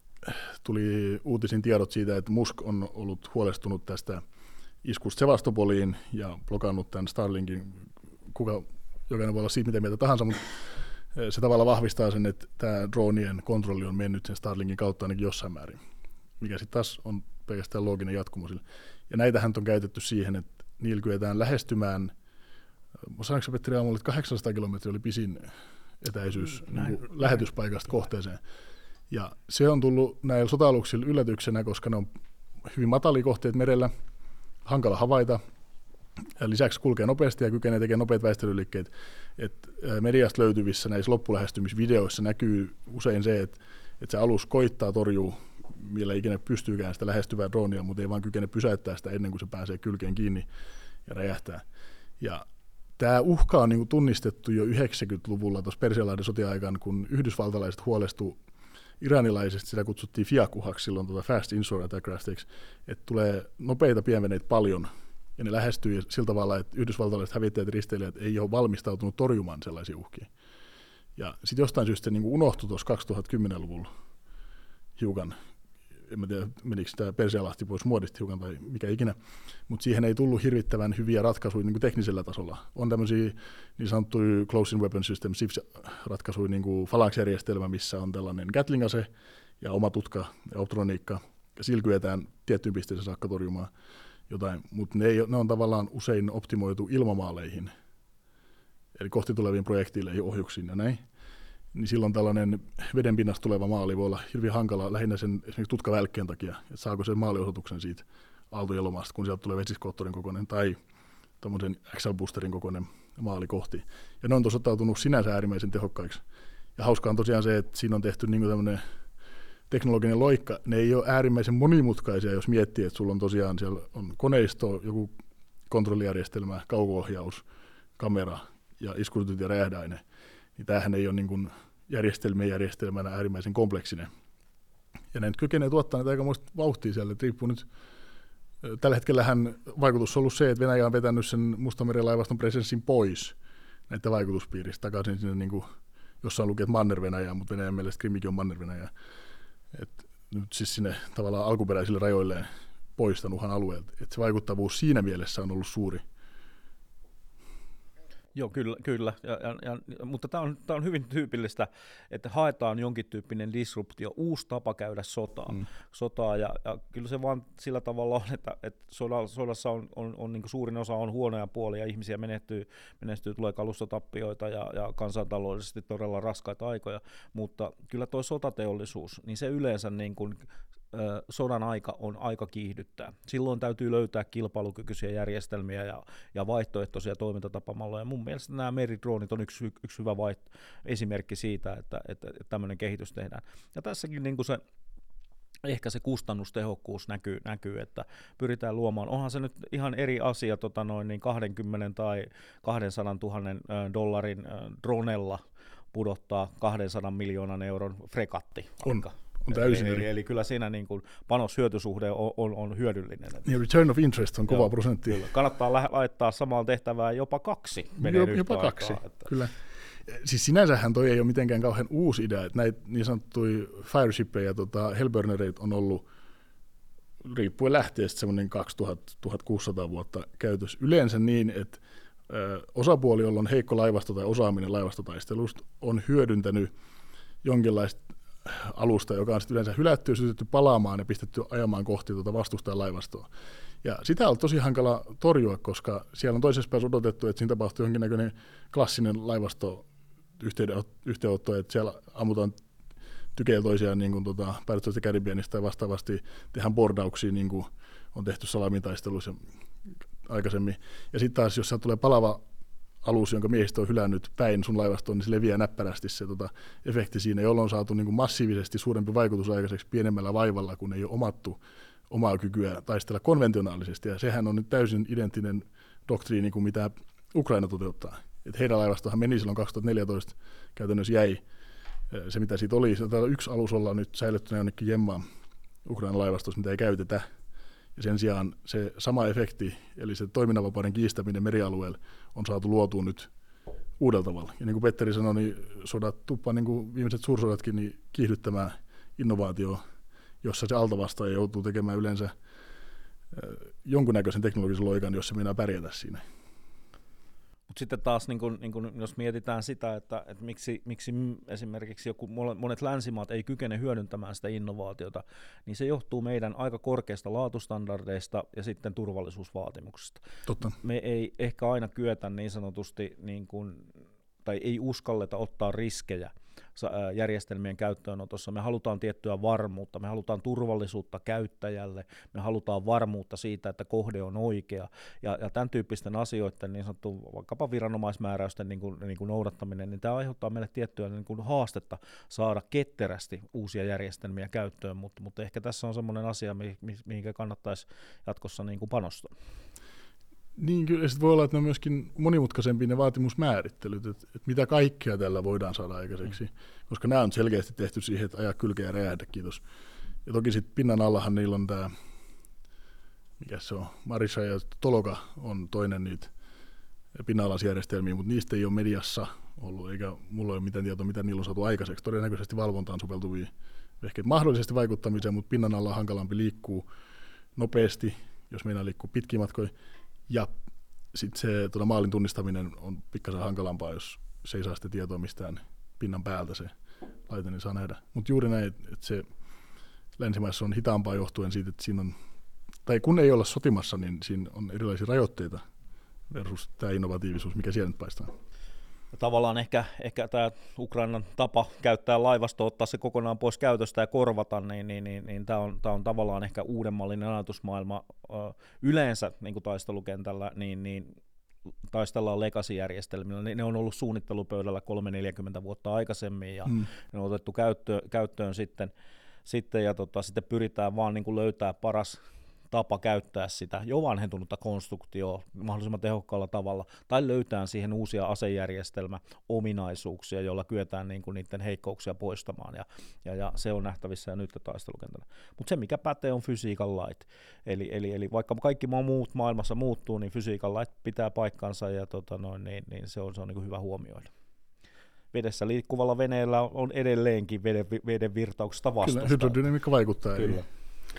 tuli uutisin tiedot siitä, että Musk on ollut huolestunut tästä iskusta Sevastopoliin ja blokannut tämän Starlinkin. Kuka, jokainen voi olla siitä mitä mieltä tahansa, mutta se tavallaan vahvistaa sen, että tämä dronien kontrolli on mennyt sen Starlinkin kautta ainakin jossain määrin, mikä sitten taas on pelkästään looginen jatkumo sille. Ja näitähän on käytetty siihen, että niillä kyetään lähestymään, sanoinko Petteri aamulla, että kahdeksansataa kilometriä oli pisin etäisyys niin kuin lähetyspaikasta kohteeseen. Ja se on tullut näillä sota-aluksilla yllätyksenä, koska ne on hyvin matalia kohteet merellä, hankala havaita, ja lisäksi kulkee nopeasti ja kykenee tekemään nopeat väistelyliikkeet. Et mediasta löytyvissä näissä loppulähestymisvideoissa näkyy usein se, että, että se alus koittaa torjua, millä ikinä pystyykään sitä lähestyvää dronia, mutta ei vaan kykene pysäyttää sitä ennen kuin se pääsee kylkeen kiinni ja räjähtää. Ja tämä uhka on niin tunnistettu jo yhdeksänkymmentäluvulla tuossa Persianlahden sotia-aikaan, kun yhdysvaltalaiset huolestuivat iranilaisista, sitä kutsuttiin FIAC-uhaksi silloin tuota Fast Inshore Attack-rasteiksi, että tulee nopeita pienveneitä paljon, ja ne lähestyy sillä tavalla, että yhdysvaltalaiset hävittäjät ja risteilijät ei ole valmistautunut torjumaan sellaisia uhkia. Ja sitten jostain syystä niin unohtui tuossa kaksituhattakymmenluvulla hiukan, en mä tiedä menikö tämä Persialahti pois muodista hiukan tai mikä ikinä, mutta siihen ei tullut hirvittävän hyviä ratkaisuja niin kuin teknisellä tasolla. On tämmöisiä niin sanottuja Close-in Weapon System, C I F-ratkaisuja, niin kuin Phalanx-järjestelmä, missä on tällainen Gatling-ase ja oma tutka ja optroniikka, ja sillä kyetään tiettyyn pisteeseen saakka torjumaan jotain, mutta ne, ne on tavallaan usein optimoitu ilmamaaleihin, eli kohti tuleviin projektiileihin, ohjuksiin ja näin. Niin silloin tällainen vedenpinnasta tuleva maali voi olla hirveän hankala lähinnä sen esimerkiksi tutkavälkkeen takia, että saako sen maaliosoituksen siitä aaltoilmasta, kun sieltä tulee vesiskoottorin kokoinen tai tämmöisen X L-boosterin kokoinen maali kohti. Ja ne on osoittautunut sinänsä äärimmäisen tehokkaiksi. Ja hauskaa on tosiaan se, että siinä on tehty niin kuin tämmöinen teknologinen loikka. Ne ei ole äärimmäisen monimutkaisia, jos miettii, että sulla on tosiaan siellä on koneisto, joku kontrollijärjestelmä, kauko-ohjaus, kamera ja iskusytyt ja räjähdeaine. Niin tämähän ei ole niin kuin järjestelmien järjestelmänä äärimmäisen kompleksinen. Ja ne nyt kykenee tuottaa näitä aikamoista vauhtia siellä. Et riippuu nyt, tällä hetkellähän vaikutus on ollut se, että Venäjä on vetänyt sen Mustanmeren laivaston presenssin pois näitä vaikutuspiiristä takaisin sinne, niin kuin, jossain lukee, että Manner-Venäjää, mutta Venäjän mielestä Krimikin on Manner-Venäjää. Et nyt siis sinne tavallaan alkuperäisille rajoilleen poistan uhan alueelta. Et se vaikuttavuus siinä mielessä on ollut suuri. Joo, kyllä, kyllä. Ja, ja, ja, mutta tämä on, tämä on hyvin tyypillistä, että haetaan jonkin tyyppinen disruptio, uusi tapa käydä sotaa, mm. sotaa ja, ja kyllä se vaan sillä tavalla on, että, että sodassa on, on, on niin kuin suurin osa on huonoja puolia, ihmisiä menehtyy, menehtyy tulee kalustotappioita ja, ja kansantaloudellisesti todella raskaita aikoja, mutta kyllä tuo sotateollisuus, niin se yleensä niin kuin sodan aika on aika kiihdyttää. Silloin täytyy löytää kilpailukykyisiä järjestelmiä ja, ja vaihtoehtoisia toimintatapamalloja. Mun mielestä nämä meridroonit on yksi, yksi hyvä vaiht- esimerkki siitä, että, että, että tämmöinen kehitys tehdään. Ja tässäkin niin kuin se, ehkä se kustannustehokkuus näkyy, näkyy, että pyritään luomaan. Onhan se nyt ihan eri asia tota noin, niin kaksikymmentä tai kaksisataatuhatta dollarin dronella pudottaa kahdensadan miljoonan euron frekatti. On. On täysin eli, eli, eli kyllä siinä niin kuin panos-hyötysuhde on, on, on hyödyllinen. Ja return of interest on kova Joo, prosentti. Kyllä. Kannattaa lä- laittaa samaan tehtävään jopa kaksi. Jopa, jopa kaksi, että. Kyllä. Siis sinänsähän toi ei ole mitenkään kauhean uusi idea, että näitä niin sanottuja fireshippeja ja tota, hellburnereita on ollut riippuen lähteestä semmoinen kaksituhatta kuusisataa vuotta käytössä. Yleensä niin, että ö, osapuoli, jolla on heikko laivasto tai osaaminen laivastotaistelusta, on hyödyntänyt jonkinlaista alusta, joka on sitten yleensä hylätty ja sytytty palaamaan ja pistetty ajamaan kohti tuota vastustajan laivastoa. Ja sitä on tosi hankala torjua, koska siellä on toisessa päässä odotettu, että siinä tapahtuu jonkinnäköinen klassinen laivasto yhteenotto, että siellä ammutaan tykeillä toisiaan niin kuin tuota, Pirates Caribbeanista ja vastaavasti tehdään bordauksia, niin kuin on tehty salamitaisteluissa aikaisemmin. Ja sitten taas, jos tulee palava alus, jonka miehistö on hylännyt päin sun laivastoon, niin se leviää näppärästi se tota, efekti siinä, jolloin on saatu niin kuin massiivisesti suurempi vaikutus aikaiseksi pienemmällä vaivalla, kun ei ole omattu omaa kykyä taistella konventionaalisesti, ja sehän on nyt täysin identtinen doktriini kuin mitä Ukraina toteuttaa. Et heidän laivastohan meni silloin kaksituhattaneljätoista, käytännössä jäi se, mitä siitä oli. Täällä yksi alus ollaan nyt säilyttynä jonnekin jemmaan Ukrainan laivastossa, mitä ei käytetä. Ja sen sijaan se sama efekti, eli se toiminnanvapauden kiistäminen merialueella, on saatu luotua nyt uudella tavalla. Ja niin kuin Petteri sanoi, niin sodat tuppaa, niin kuin viimeiset suursodatkin, niin kiihdyttämään innovaatio, jossa se altavastaaja joutuu tekemään yleensä jonkunnäköisen teknologisen loikan, jos se meinaa pärjätä siinä. Mutta sitten taas, niin kun, niin kun, jos mietitään sitä, että, että miksi, miksi esimerkiksi joku, monet länsimaat ei kykene hyödyntämään sitä innovaatiota, niin se johtuu meidän aika korkeista laatustandardeista ja sitten turvallisuusvaatimuksista. Totta. Me ei ehkä aina kyetä niin sanotusti, niin kun, tai ei uskalleta ottaa riskejä järjestelmien käyttöönotossa. Me halutaan tiettyä varmuutta, me halutaan turvallisuutta käyttäjälle, me halutaan varmuutta siitä, että kohde on oikea, ja, ja tämän tyyppisten asioiden, niin sanottu vaikkapa viranomaismääräysten niin kuin, niin kuin noudattaminen, niin tämä aiheuttaa meille tiettyä niin kuin haastetta saada ketterästi uusia järjestelmiä käyttöön, mutta, mutta ehkä tässä on semmoinen asia, mihinkä kannattaisi jatkossa niin kuin panostaa. Niin kyllä, sitten voi olla, että ne on myöskin monimutkaisempia ne vaatimusmäärittelyt, että, että mitä kaikkea tällä voidaan saada aikaiseksi, mm. koska nämä on selkeästi tehty siihen, että ajaa kylkeä ja räjähdä, kiitos. Ja toki sitten pinnan allahan niillä on tämä, mikä se on, Marisha ja Toloka on toinen niitä pinnanalaisjärjestelmiä, mutta niistä ei ole mediassa ollut, eikä mulla ole mitään tietoa, mitä niillä on saatu aikaiseksi. Todennäköisesti valvontaan soveltuvia ehkä mahdollisesti vaikuttamiseen, mutta pinnan alla on hankalampi liikkuu nopeasti, jos meinaa liikkuu pitkiä matkoja. Ja sitten se tuota, maalin tunnistaminen on pikkasen hankalampaa, jos se ei saa sitä tietoa mistään pinnan päältä se laite, niin saa nähdä. Mutta juuri näin, että se länsimaissa on hitaampaa johtuen siitä, että siinä on, tai kun ei olla sotimassa, niin siinä on erilaisia rajoitteita versus tämä innovatiivisuus, mikä siellä nyt paistaa. Tavallaan ehkä, ehkä tämä Ukrainan tapa käyttää laivastoa, ottaa se kokonaan pois käytöstä ja korvata, niin, niin, niin, niin tämä on, on tavallaan ehkä uudemmallinen ajatusmaailma ö, yleensä niin kuin taistelukentällä, niin, niin taistellaan legacy-järjestelmillä. Ne, ne on ollut suunnittelupöydällä kolme neljäkymmentä vuotta aikaisemmin, ja mm. ne on otettu käyttöön, käyttöön sitten, sitten ja tota, sitten pyritään vaan niin kuin löytää paras tapa käyttää sitä jo vanhentunutta konstruktioa mahdollisimman tehokkaalla tavalla, tai löytää siihen uusia asejärjestelmäominaisuuksia, joilla kyetään niin kuin niiden heikkouksia poistamaan, ja, ja, ja se on nähtävissä jo nyt taistelukentällä. Mutta se, mikä pätee, on fysiikan lait. Eli, eli, eli vaikka kaikki muut maailmassa muuttuu, niin fysiikan lait pitää paikkansa, ja tota noin, niin, niin se on, se on niin kuin hyvä huomioida. Vedessä liikkuvalla veneellä on edelleenkin veden, veden virtauksesta vastusta. Kyllä, hydrodynamiikka vaikuttaa. Kyllä. Eli...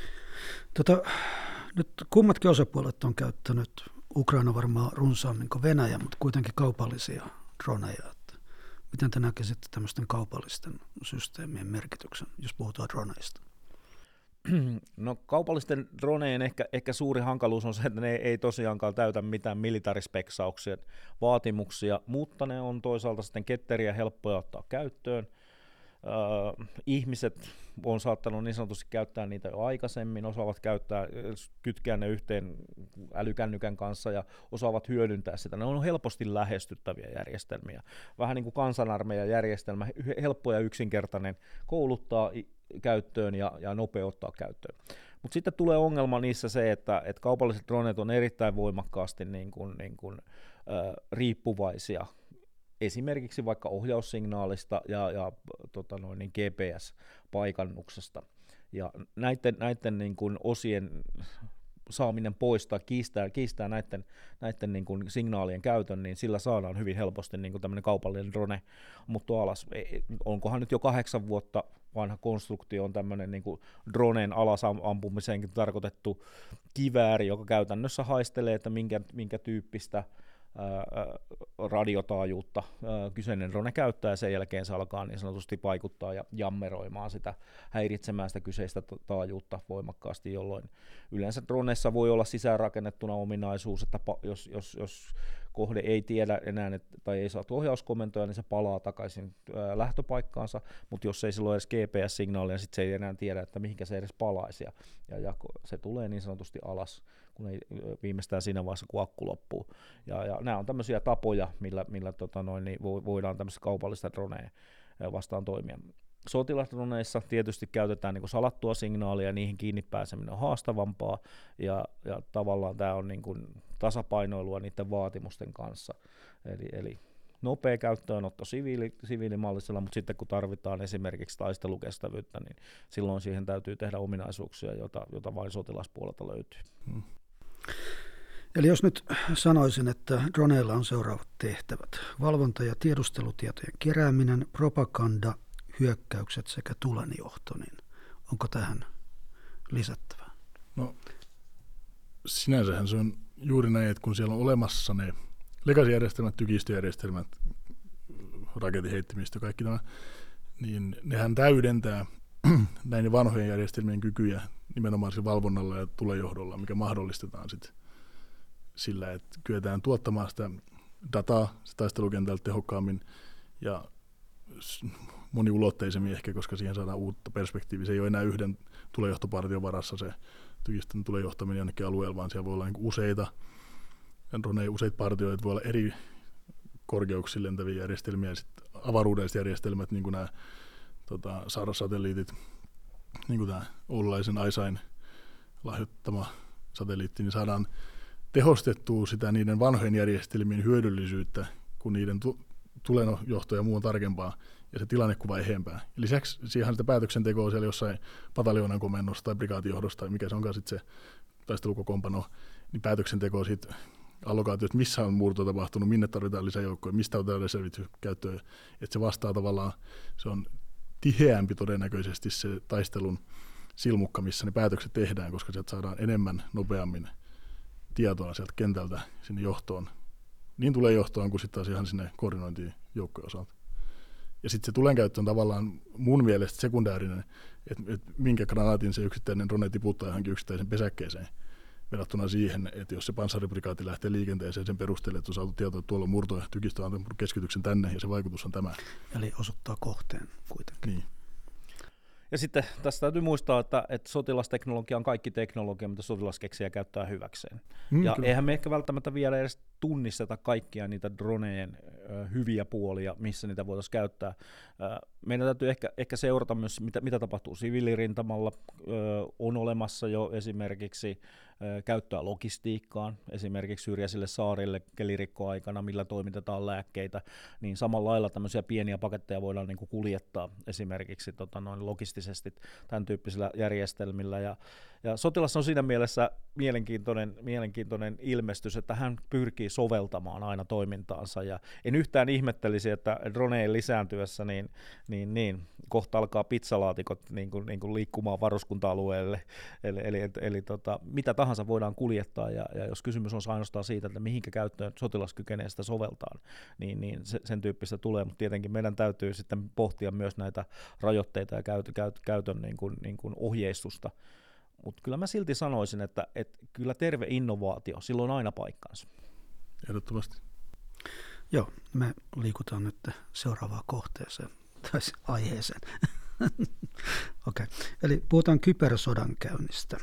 Tota, nyt kummatkin osapuolet on käyttänyt Ukraina varmaan runsaammin kuin Venäjä, mutta kuitenkin kaupallisia droneja. Että miten te näkisitte tämmöisten kaupallisten systeemien merkityksen, jos puhutaan droneista? No kaupallisten dronejen ehkä, ehkä suuri hankaluus on se, että ne ei tosiaankaan täytä mitään militarispeksauksia vaatimuksia, mutta ne on toisaalta sitten ketteriä ja helppoja ottaa käyttöön. Uh, ihmiset on saattanut niin sanotusti käyttää niitä jo aikaisemmin, osaavat käyttää, kytkeä ne yhteen älykännykän kanssa ja osaavat hyödyntää sitä. Ne on helposti lähestyttäviä järjestelmiä. Vähän niin kuin kansanarmeijan järjestelmä, helppo ja yksinkertainen kouluttaa käyttöön ja, ja nopeuttaa käyttöön. Mutta sitten tulee ongelma niissä se, että, että kaupalliset dronet on erittäin voimakkaasti niin kuin, niin kuin, uh, riippuvaisia esimerkiksi vaikka ohjaussignaalista ja, ja tota noin, niin G P S-paikannuksesta. Ja näiden, näiden niin kuin osien saaminen pois tai kiistää, kiistää näiden, näiden niin kuin signaalien käytön, niin sillä saadaan hyvin helposti niin kuin tämmöinen kaupallinen drone ammuttu alas. Onkohan nyt jo kahdeksan vuotta vanha konstruktio on tämmöinen niin kuin droneen alasampumiseen tarkoitettu kivääri, joka käytännössä haistelee, että minkä, minkä tyyppistä radiotaajuutta kyseinen drone käyttää, ja sen jälkeen se alkaa niin sanotusti vaikuttaa ja jammeroimaan sitä, häiritsemään sitä kyseistä taajuutta voimakkaasti, jolloin yleensä droneissa voi olla sisäänrakennettuna ominaisuus, että jos, jos, jos kohde ei tiedä enää et, tai ei saa ohjauskomentoja, niin se palaa takaisin ää, lähtöpaikkaansa, mutta jos ei silloin edes G P S-signaalia, niin sitten se ei enää tiedä, että mihinkä se edes palaisi, ja, ja, ja se tulee niin sanotusti alas, kun ei viimeistään siinä vaiheessa, kun akku loppuu. Ja, ja nämä on tämmöisiä tapoja, millä, millä tota noin, niin voidaan tämmöistä kaupallista dronea vastaan toimia. sotilasdroneissa tietysti käytetään niin kuin salattua signaalia, ja niihin kiinni pääseminen on haastavampaa, ja, ja tavallaan tämä on niin kuin tasapainoilua niiden vaatimusten kanssa. Eli, eli nopea käyttöönotto siviili, siviilimallisella, mutta sitten kun tarvitaan esimerkiksi taistelukestävyyttä, niin silloin siihen täytyy tehdä ominaisuuksia, jota, jota vain sotilaspuolelta löytyy. Hmm. Eli jos nyt sanoisin, että droneilla on seuraavat tehtävät: valvonta ja tiedustelutietojen kerääminen, propaganda, hyökkäykset sekä tulenjohto, niin onko tähän lisättävää? No sinänsähän se on juuri näin, että kun siellä on olemassa ne legacy-järjestelmät, tykistöjärjestelmät, raketin heittimistö, kaikki tämä, niin nehän täydentää näiden vanhojen järjestelmien kykyjä nimenomaan valvonnalla ja tulenjohdolla, mikä mahdollistetaan sitten sillä, että kyetään tuottamaan sitä dataa taistelukentältä tehokkaammin ja moniulotteisemmin ehkä, koska siihen saadaan uutta perspektiiviä. Se ei ole enää yhden tulenjohtopartion varassa se tykistön tulenjohtaminen jonnekin alueella, vaan siellä voi olla niin useita droneja, useita partioita, voi olla eri korkeuksilla lentäviä järjestelmiä ja sitten avaruudelliset järjestelmät, niin kuin nämä tota, Sara-satelliitit, niin kuin tämä oululaisen Aisain lahjoittama satelliitti, niin saadaan tehostettua sitä niiden vanhojen järjestelmien hyödyllisyyttä, kun niiden tu- tulenjohto ja muu on tarkempaa ja se tilannekuva eheempää. Lisäksi siihen sitä päätöksentekoa siellä jossain pataljoonan komennossa tai brikaatijohdossa tai mikä se onkaan sitten se taistelukokoonpano, niin päätöksenteko siitä allokaatiosta, missä on murto tapahtunut, minne tarvitaan lisäjoukkoja, mistä otetaan reservit käyttöön, että se vastaa tavallaan, se on tiheämpi todennäköisesti se taistelun silmukka, missä ne päätökset tehdään, koska sieltä saadaan enemmän nopeammin tietoa sieltä kentältä sinne johtoon. Niin tulee johtoon kuin sitten taas ihan sinne koordinointiin joukkojen osalta. Ja sitten se tulenkäyttö on tavallaan mun mielestä sekundäärinen, että et minkä granaatin se yksittäinen drone tiputtaa johonkin yksittäisen pesäkkeeseen verrattuna siihen, että jos se panssariprikaati lähtee liikenteeseen sen perusteella, että on saatu tietoa, että tuolla on murto ja tykistö on keskityksen tänne ja se vaikutus on tämä. Eli osoittaa kohteen kuitenkin. Niin. Ja sitten tässä täytyy muistaa, että, että sotilasteknologia on kaikki teknologia, mitä sotilaskeksijä käyttää hyväkseen. Mm, ja kyllä. Eihän me ehkä välttämättä vielä edes tunnisteta kaikkia niitä dronejen ö, hyviä puolia, missä niitä voitaisiin käyttää. Ö, meidän täytyy ehkä, ehkä seurata myös, mitä, mitä tapahtuu siviilirintamalla. Ö, on olemassa jo esimerkiksi ö, käyttöä logistiikkaan, esimerkiksi syrjäisille saarille kelirikkoaikana, millä toimitetaan lääkkeitä, niin samalla lailla tämmöisiä pieniä paketteja voidaan niin kuin kuljettaa esimerkiksi tota, noin logistisesti tämän tyyppisillä järjestelmillä. Ja, ja sotilas on siinä mielessä mielenkiintoinen, mielenkiintoinen ilmestys, että hän pyrkii soveltamaan aina toimintaansa. Ja en yhtään ihmettelisi, että droneen lisääntyessä niin, niin, niin kohta alkaa pizzalaatikot niin kuin, niin kuin liikkumaan varuskunta-alueelle. Eli, eli, eli, eli tota, mitä tahansa voidaan kuljettaa, ja, ja jos kysymys on ainoastaan siitä, että mihinkä käyttöön sotilas kykenee sitä soveltaan, niin, niin se, sen tyyppistä tulee. Mutta tietenkin meidän täytyy sitten pohtia myös näitä rajoitteita ja käyt, käyt, käytön niin kuin, niin kuin ohjeistusta. Mutta kyllä mä silti sanoisin, että, että kyllä terve innovaatio, silloin on aina paikkansa. Ehdottomasti. Joo, me liikutaan nyt seuraavaan kohteeseen, tai aiheeseen. Okei, okay. Eli puhutaan kybersodankäynnistä.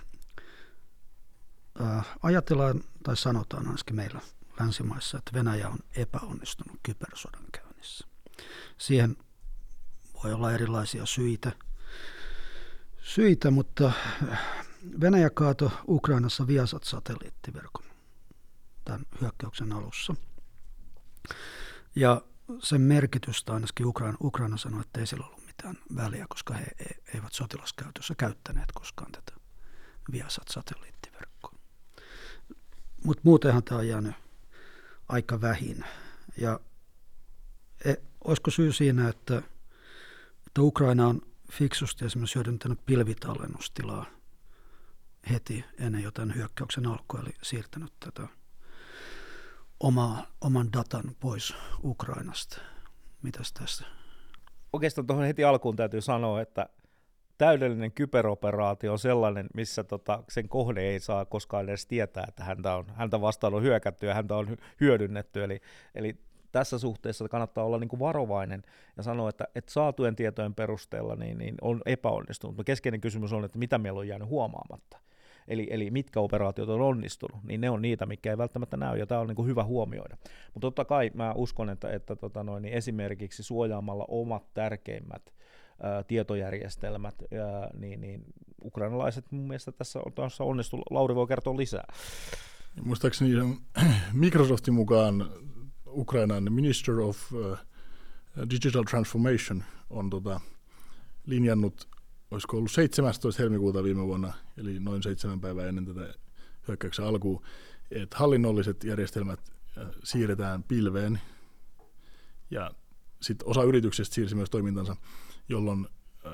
Äh, ajatellaan, tai sanotaan ainakin meillä länsimaissa, että Venäjä on epäonnistunut kybersodankäynnissä. Siihen voi olla erilaisia syitä, syitä mutta Venäjä kaatoi Ukrainassa Viasat-satelliittiverkon tämän hyökkäyksen alussa. Ja sen merkitystä ainakin Ukraina, Ukraina sanoi, että ei sillä ollut mitään väliä, koska he eivät sotilaskäytössä käyttäneet koskaan tätä Viasat-satelliittiverkkoa. Mutta muutenhan tämä on jäänyt aika vähin. Ja e, olisiko syy siinä, että, että Ukraina on fiksusti esimerkiksi hyödyntänyt pilvitallennustilaa heti ennen jotain hyökkäyksen alkua, eli siirtänyt tätä omaa, oman datan pois Ukrainasta. Mitäs tässä? Oikeastaan tuohon heti alkuun täytyy sanoa, että täydellinen kyberoperaatio on sellainen, missä tota, sen kohde ei saa koskaan edes tietää, että häntä, on, häntä vastaan on hyökätty ja häntä on hyödynnetty. Eli, eli tässä suhteessa kannattaa olla niin kuin varovainen ja sanoa, että, että saatujen tietojen perusteella niin, niin on epäonnistunut. Mutta keskeinen kysymys on, että mitä meillä on jäänyt huomaamatta. Eli, eli mitkä operaatiot on onnistunut, niin ne on niitä, mitkä ei välttämättä näy, ja tämä on niin kuin hyvä huomioida. Mutta totta kai mä uskon, että, että tota noin, niin esimerkiksi suojaamalla omat tärkeimmät ää, tietojärjestelmät, ää, niin, niin ukrainalaiset mun mielestä tässä on onnistu. Lauri voi kertoa lisää. Muistaakseni Microsoftin mukaan Ukrainan Minister of uh, Digital Transformation on tota, linjannut, olisiko ollut seitsemästoista helmikuuta viime vuonna, eli noin seitsemän päivää ennen tätä hyökkäyksen alkuun, että hallinnolliset järjestelmät siirretään pilveen, ja sitten osa yrityksistä siirsi myös toimintansa, jolloin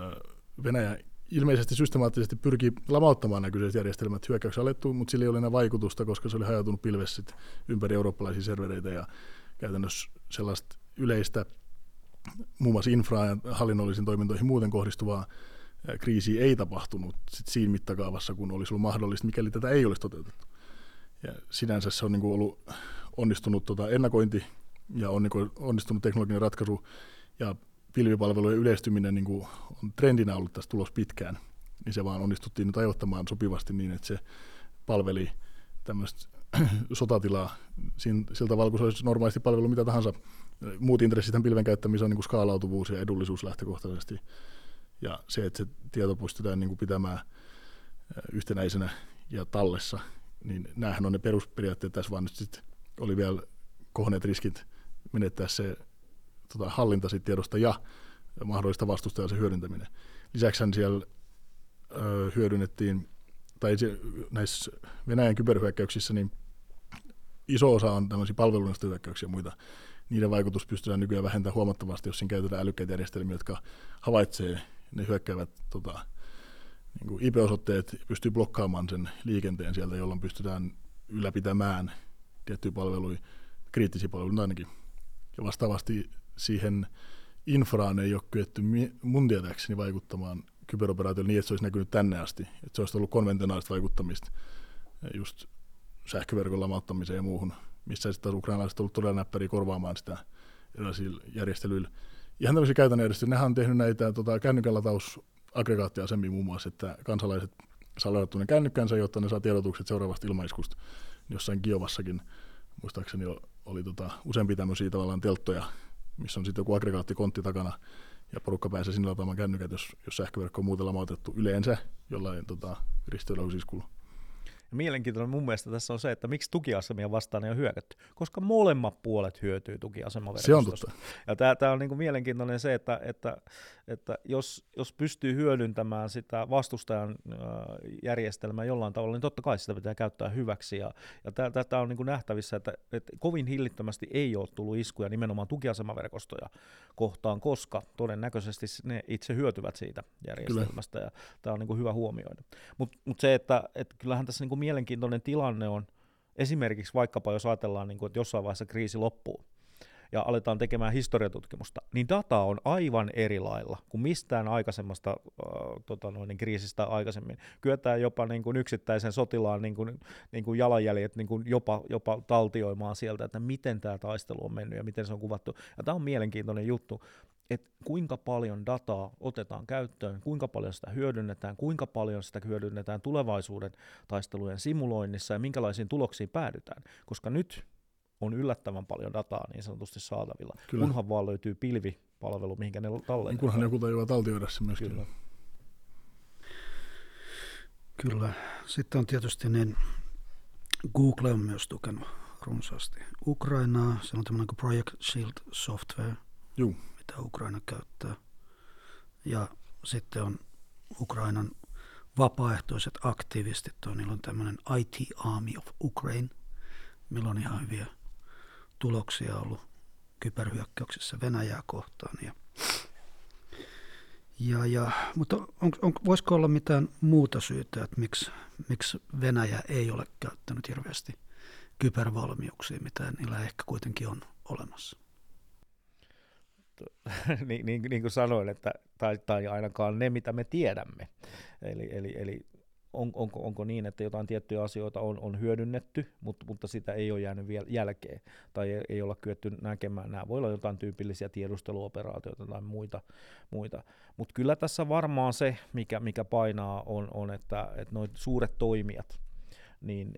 Venäjä ilmeisesti systemaattisesti pyrkii lamauttamaan nämä kyseiset järjestelmät hyökkäyksen alettuun, mutta sillä ei ole enää vaikutusta, koska se oli hajautunut pilvessä ympäri eurooppalaisia servereitä, ja käytännössä sellaista yleistä, muun muassa infra- ja hallinnollisiin toimintoihin muuten kohdistuvaa kriisiä ei tapahtunut sit siinä mittakaavassa, kun olisi ollut mahdollista, mikäli tätä ei olisi toteutettu. Ja sinänsä se on niin kuin ollut onnistunut tota ennakointi ja on niin kuin onnistunut teknologinen ratkaisu, ja pilvipalvelujen yleistyminen niin kuin on trendinä ollut tässä tulos pitkään, niin se vaan onnistuttiin nyt ajoittamaan sopivasti niin, että se palveli tämmöistä sotatilaa siinä, sillä tavalla, kun se olisi normaalisti palvelu mitä tahansa. Muut intressit pilven käyttämisessä on niin kuin skaalautuvuus ja edullisuus lähtökohtaisesti. Ja se, että se tieto pystytään niin kuin pitämään yhtenäisenä ja tallessa, niin näähän on ne perusperiaatteet tässä, vaan nyt sitten oli vielä kohonneet riskit menettää se tota, hallinta sit tiedosta ja mahdollista vastustajan se hyödyntäminen. Lisäksi siellä ö, hyödynnettiin, tai se, näissä Venäjän kyberhyökkäyksissä, niin iso osa on tämmöisiä palvelullisia hyökkäyksiä ja muita. Niiden vaikutus pystytään nykyään vähentämään huomattavasti, jos siinä käytetään älykkäitä järjestelmiä, jotka havaitsee ne hyökkäävät tota, niin kuin I P-osoitteet, pystyy blokkaamaan sen liikenteen sieltä, jolloin pystytään ylläpitämään tiettyjä palveluja, kriittisiä palveluja ainakin. Ja vastaavasti siihen infraan ei ole kyetty mun tietääkseni vaikuttamaan kyberoperaatioilla niin, että se olisi näkynyt tänne asti. Että se olisi ollut konventionaalista vaikuttamista just sähköverkon lamauttamiseen ja muuhun, missä sitten taas ukrainalaiset on ollut todella näppäriä korvaamaan sitä erilaisilla järjestelyillä. Ihan tämmöisiä käytännön järjestelyjä. Nehän on tehnyt näitä tota, kännykän latausaggregaattiasemia muun muassa, että kansalaiset saa ladattua ne kännykkänsä, jotta ne saa tiedotukset seuraavasta ilmaiskusta. Jossain Kiovassakin muistaakseni oli tota, useampia tämmöisiä tavallaan telttoja, missä on sitten joku aggregaattikontti takana, ja porukka pääsee sinne lataamaan kännykät, jos, jos sähköverkko on muuten lamautettu yleensä jollain tota, risteilyiskulla. Mielenkiintoinen mun mielestä tässä on se, että miksi tukiasemia vastaan ei ole hyökätty, koska molemmat puolet hyötyy tukiasemaverkostosta. Ja tämä, tämä on niin kuin mielenkiintoinen se, että, että, että jos, jos pystyy hyödyntämään sitä vastustajan järjestelmää jollain tavalla, niin totta kai sitä pitää käyttää hyväksi. Ja, ja tämä, tämä on niin kuin nähtävissä, että, että kovin hillittömästi ei ole tullut iskuja nimenomaan tukiasemaverkostoja kohtaan, koska todennäköisesti ne itse hyötyvät siitä järjestelmästä. Kyllä. Ja tämä on niin kuin hyvä huomioida. Mutta mut se, että, että kyllähän tässä niin kuin mielenkiintoinen tilanne on, esimerkiksi vaikkapa jos ajatellaan, niin kuin, että jossain vaiheessa kriisi loppuu ja aletaan tekemään historiatutkimusta, niin data on aivan eri lailla kuin mistään aikaisemmasta äh, tota noin, kriisistä aikaisemmin. Kyetään jopa niin kuin yksittäisen sotilaan niin kuin, niin kuin jalanjäljet niin kuin jopa, jopa taltioimaan sieltä, että miten tämä taistelu on mennyt ja miten se on kuvattu. Ja tämä on mielenkiintoinen juttu, että kuinka paljon dataa otetaan käyttöön, kuinka paljon sitä hyödynnetään, kuinka paljon sitä hyödynnetään tulevaisuuden taistelujen simuloinnissa ja minkälaisiin tuloksiin päädytään, koska nyt on yllättävän paljon dataa niin sanotusti saatavilla, Kyllä. kunhan vaan löytyy pilvipalvelu, mihinkä ne tallennetaan. Niin kunhan joku tajuaa taltioida se myöskin. Kyllä. Kyllä. Sitten on tietysti niin, Google on myös tukenut runsaasti Ukrainaa. Se on tämmöinen kuin Project Shield Software, Juu. mitä Ukraina käyttää. Ja sitten on Ukrainan vapaaehtoiset aktivistit, on, niillä on tämmöinen I T Army of Ukraine, millä on ihan hyviä tuloksia ollut kyberhyökkäyksissä Venäjää kohtaan. Ja, ja, ja, mutta on, on, voisiko olla mitään muuta syytä, että miksi, miksi Venäjä ei ole käyttänyt hirveästi kybervalmiuksia, mitä niillä ehkä kuitenkin on olemassa? niin, niin, niin kuin sanoin, että, tai, tai ainakaan ne, mitä me tiedämme. Eli, eli, eli on, onko, onko niin, että jotain tiettyjä asioita on, on hyödynnetty, mutta, mutta sitä ei ole jäänyt vielä jälkeen, tai ei, ei olla kyetty näkemään. Nämä voi olla jotain tyypillisiä tiedusteluoperaatioita tai muita. muita. Mutta kyllä tässä varmaan se, mikä, mikä painaa, on, on että, että nuo suuret toimijat, niin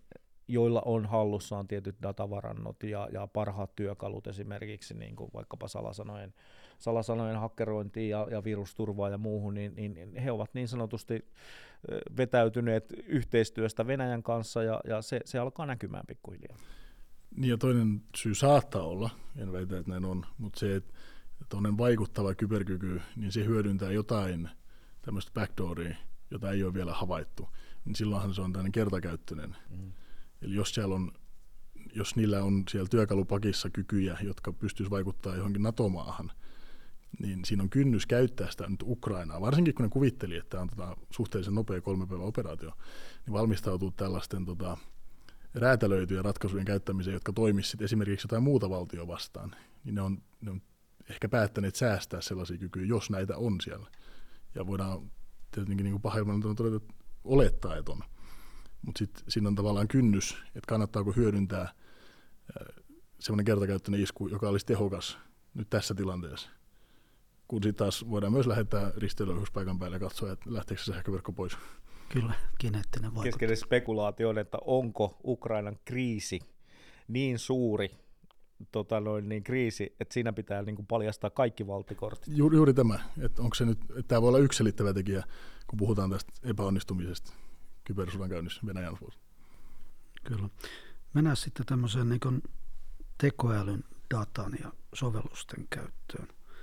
joilla on hallussaan tietyt datavarannot ja, ja parhaat työkalut esimerkiksi niin kuin vaikkapa salasanojen, salasanojen hakkerointiin ja, ja virusturvaan ja muuhun, niin, niin he ovat niin sanotusti vetäytyneet yhteistyöstä Venäjän kanssa ja, ja se, se alkaa näkymään pikkuhiljaa. Niin ja toinen syy saattaa olla, en väitä, että näin on, mutta se, että toinen vaikuttava kyberkyky, niin se hyödyntää jotain tämmöistä backdooria, jota ei ole vielä havaittu, niin silloinhan se on tämmöinen kertakäyttöinen. Mm. Eli jos, siellä on, jos niillä on siellä työkalupakissa kykyjä, jotka pystyisi vaikuttaa johonkin NATO-maahan, niin siinä on kynnys käyttää sitä nyt Ukrainaa, varsinkin kun ne kuvitteli, että tämä on tota suhteellisen nopea kolme päivän operaatio, niin valmistautuu tällaisten tota, räätälöityjen ratkaisujen käyttämiseen, jotka toimisivat esimerkiksi jotain muuta valtioa vastaan, niin ne on, ne on ehkä päättäneet säästää sellaisia kykyjä, jos näitä on siellä. Ja voidaan tietenkin niin kuin pahimmillaan todeta, olettaa, että on. Mutta sitten siinä on tavallaan kynnys, että kannattaako hyödyntää semmoinen kertakäyttöinen isku, joka olisi tehokas nyt tässä tilanteessa. Kun sitten taas voidaan myös lähettää risteilyöhdyspaikan päälle ja katsoa, että lähteekö se sähköverkko pois. Kyllä, kineettinen vaikutus. Keskeinen spekulaatio on, että onko Ukrainan kriisi niin suuri tota noin, niin kriisi, että siinä pitää niin kuin paljastaa kaikki valttikortit. Juuri, juuri tämä, että onko se nyt, että tämä voi olla yksi selittävä tekijä, kun puhutaan tästä epäonnistumisesta kybersodankäynnissä Venäjän puolesta. Kyllä. Mennään sitten tämmöiseen niin kuin tekoälyn datan ja sovellusten käyttöön.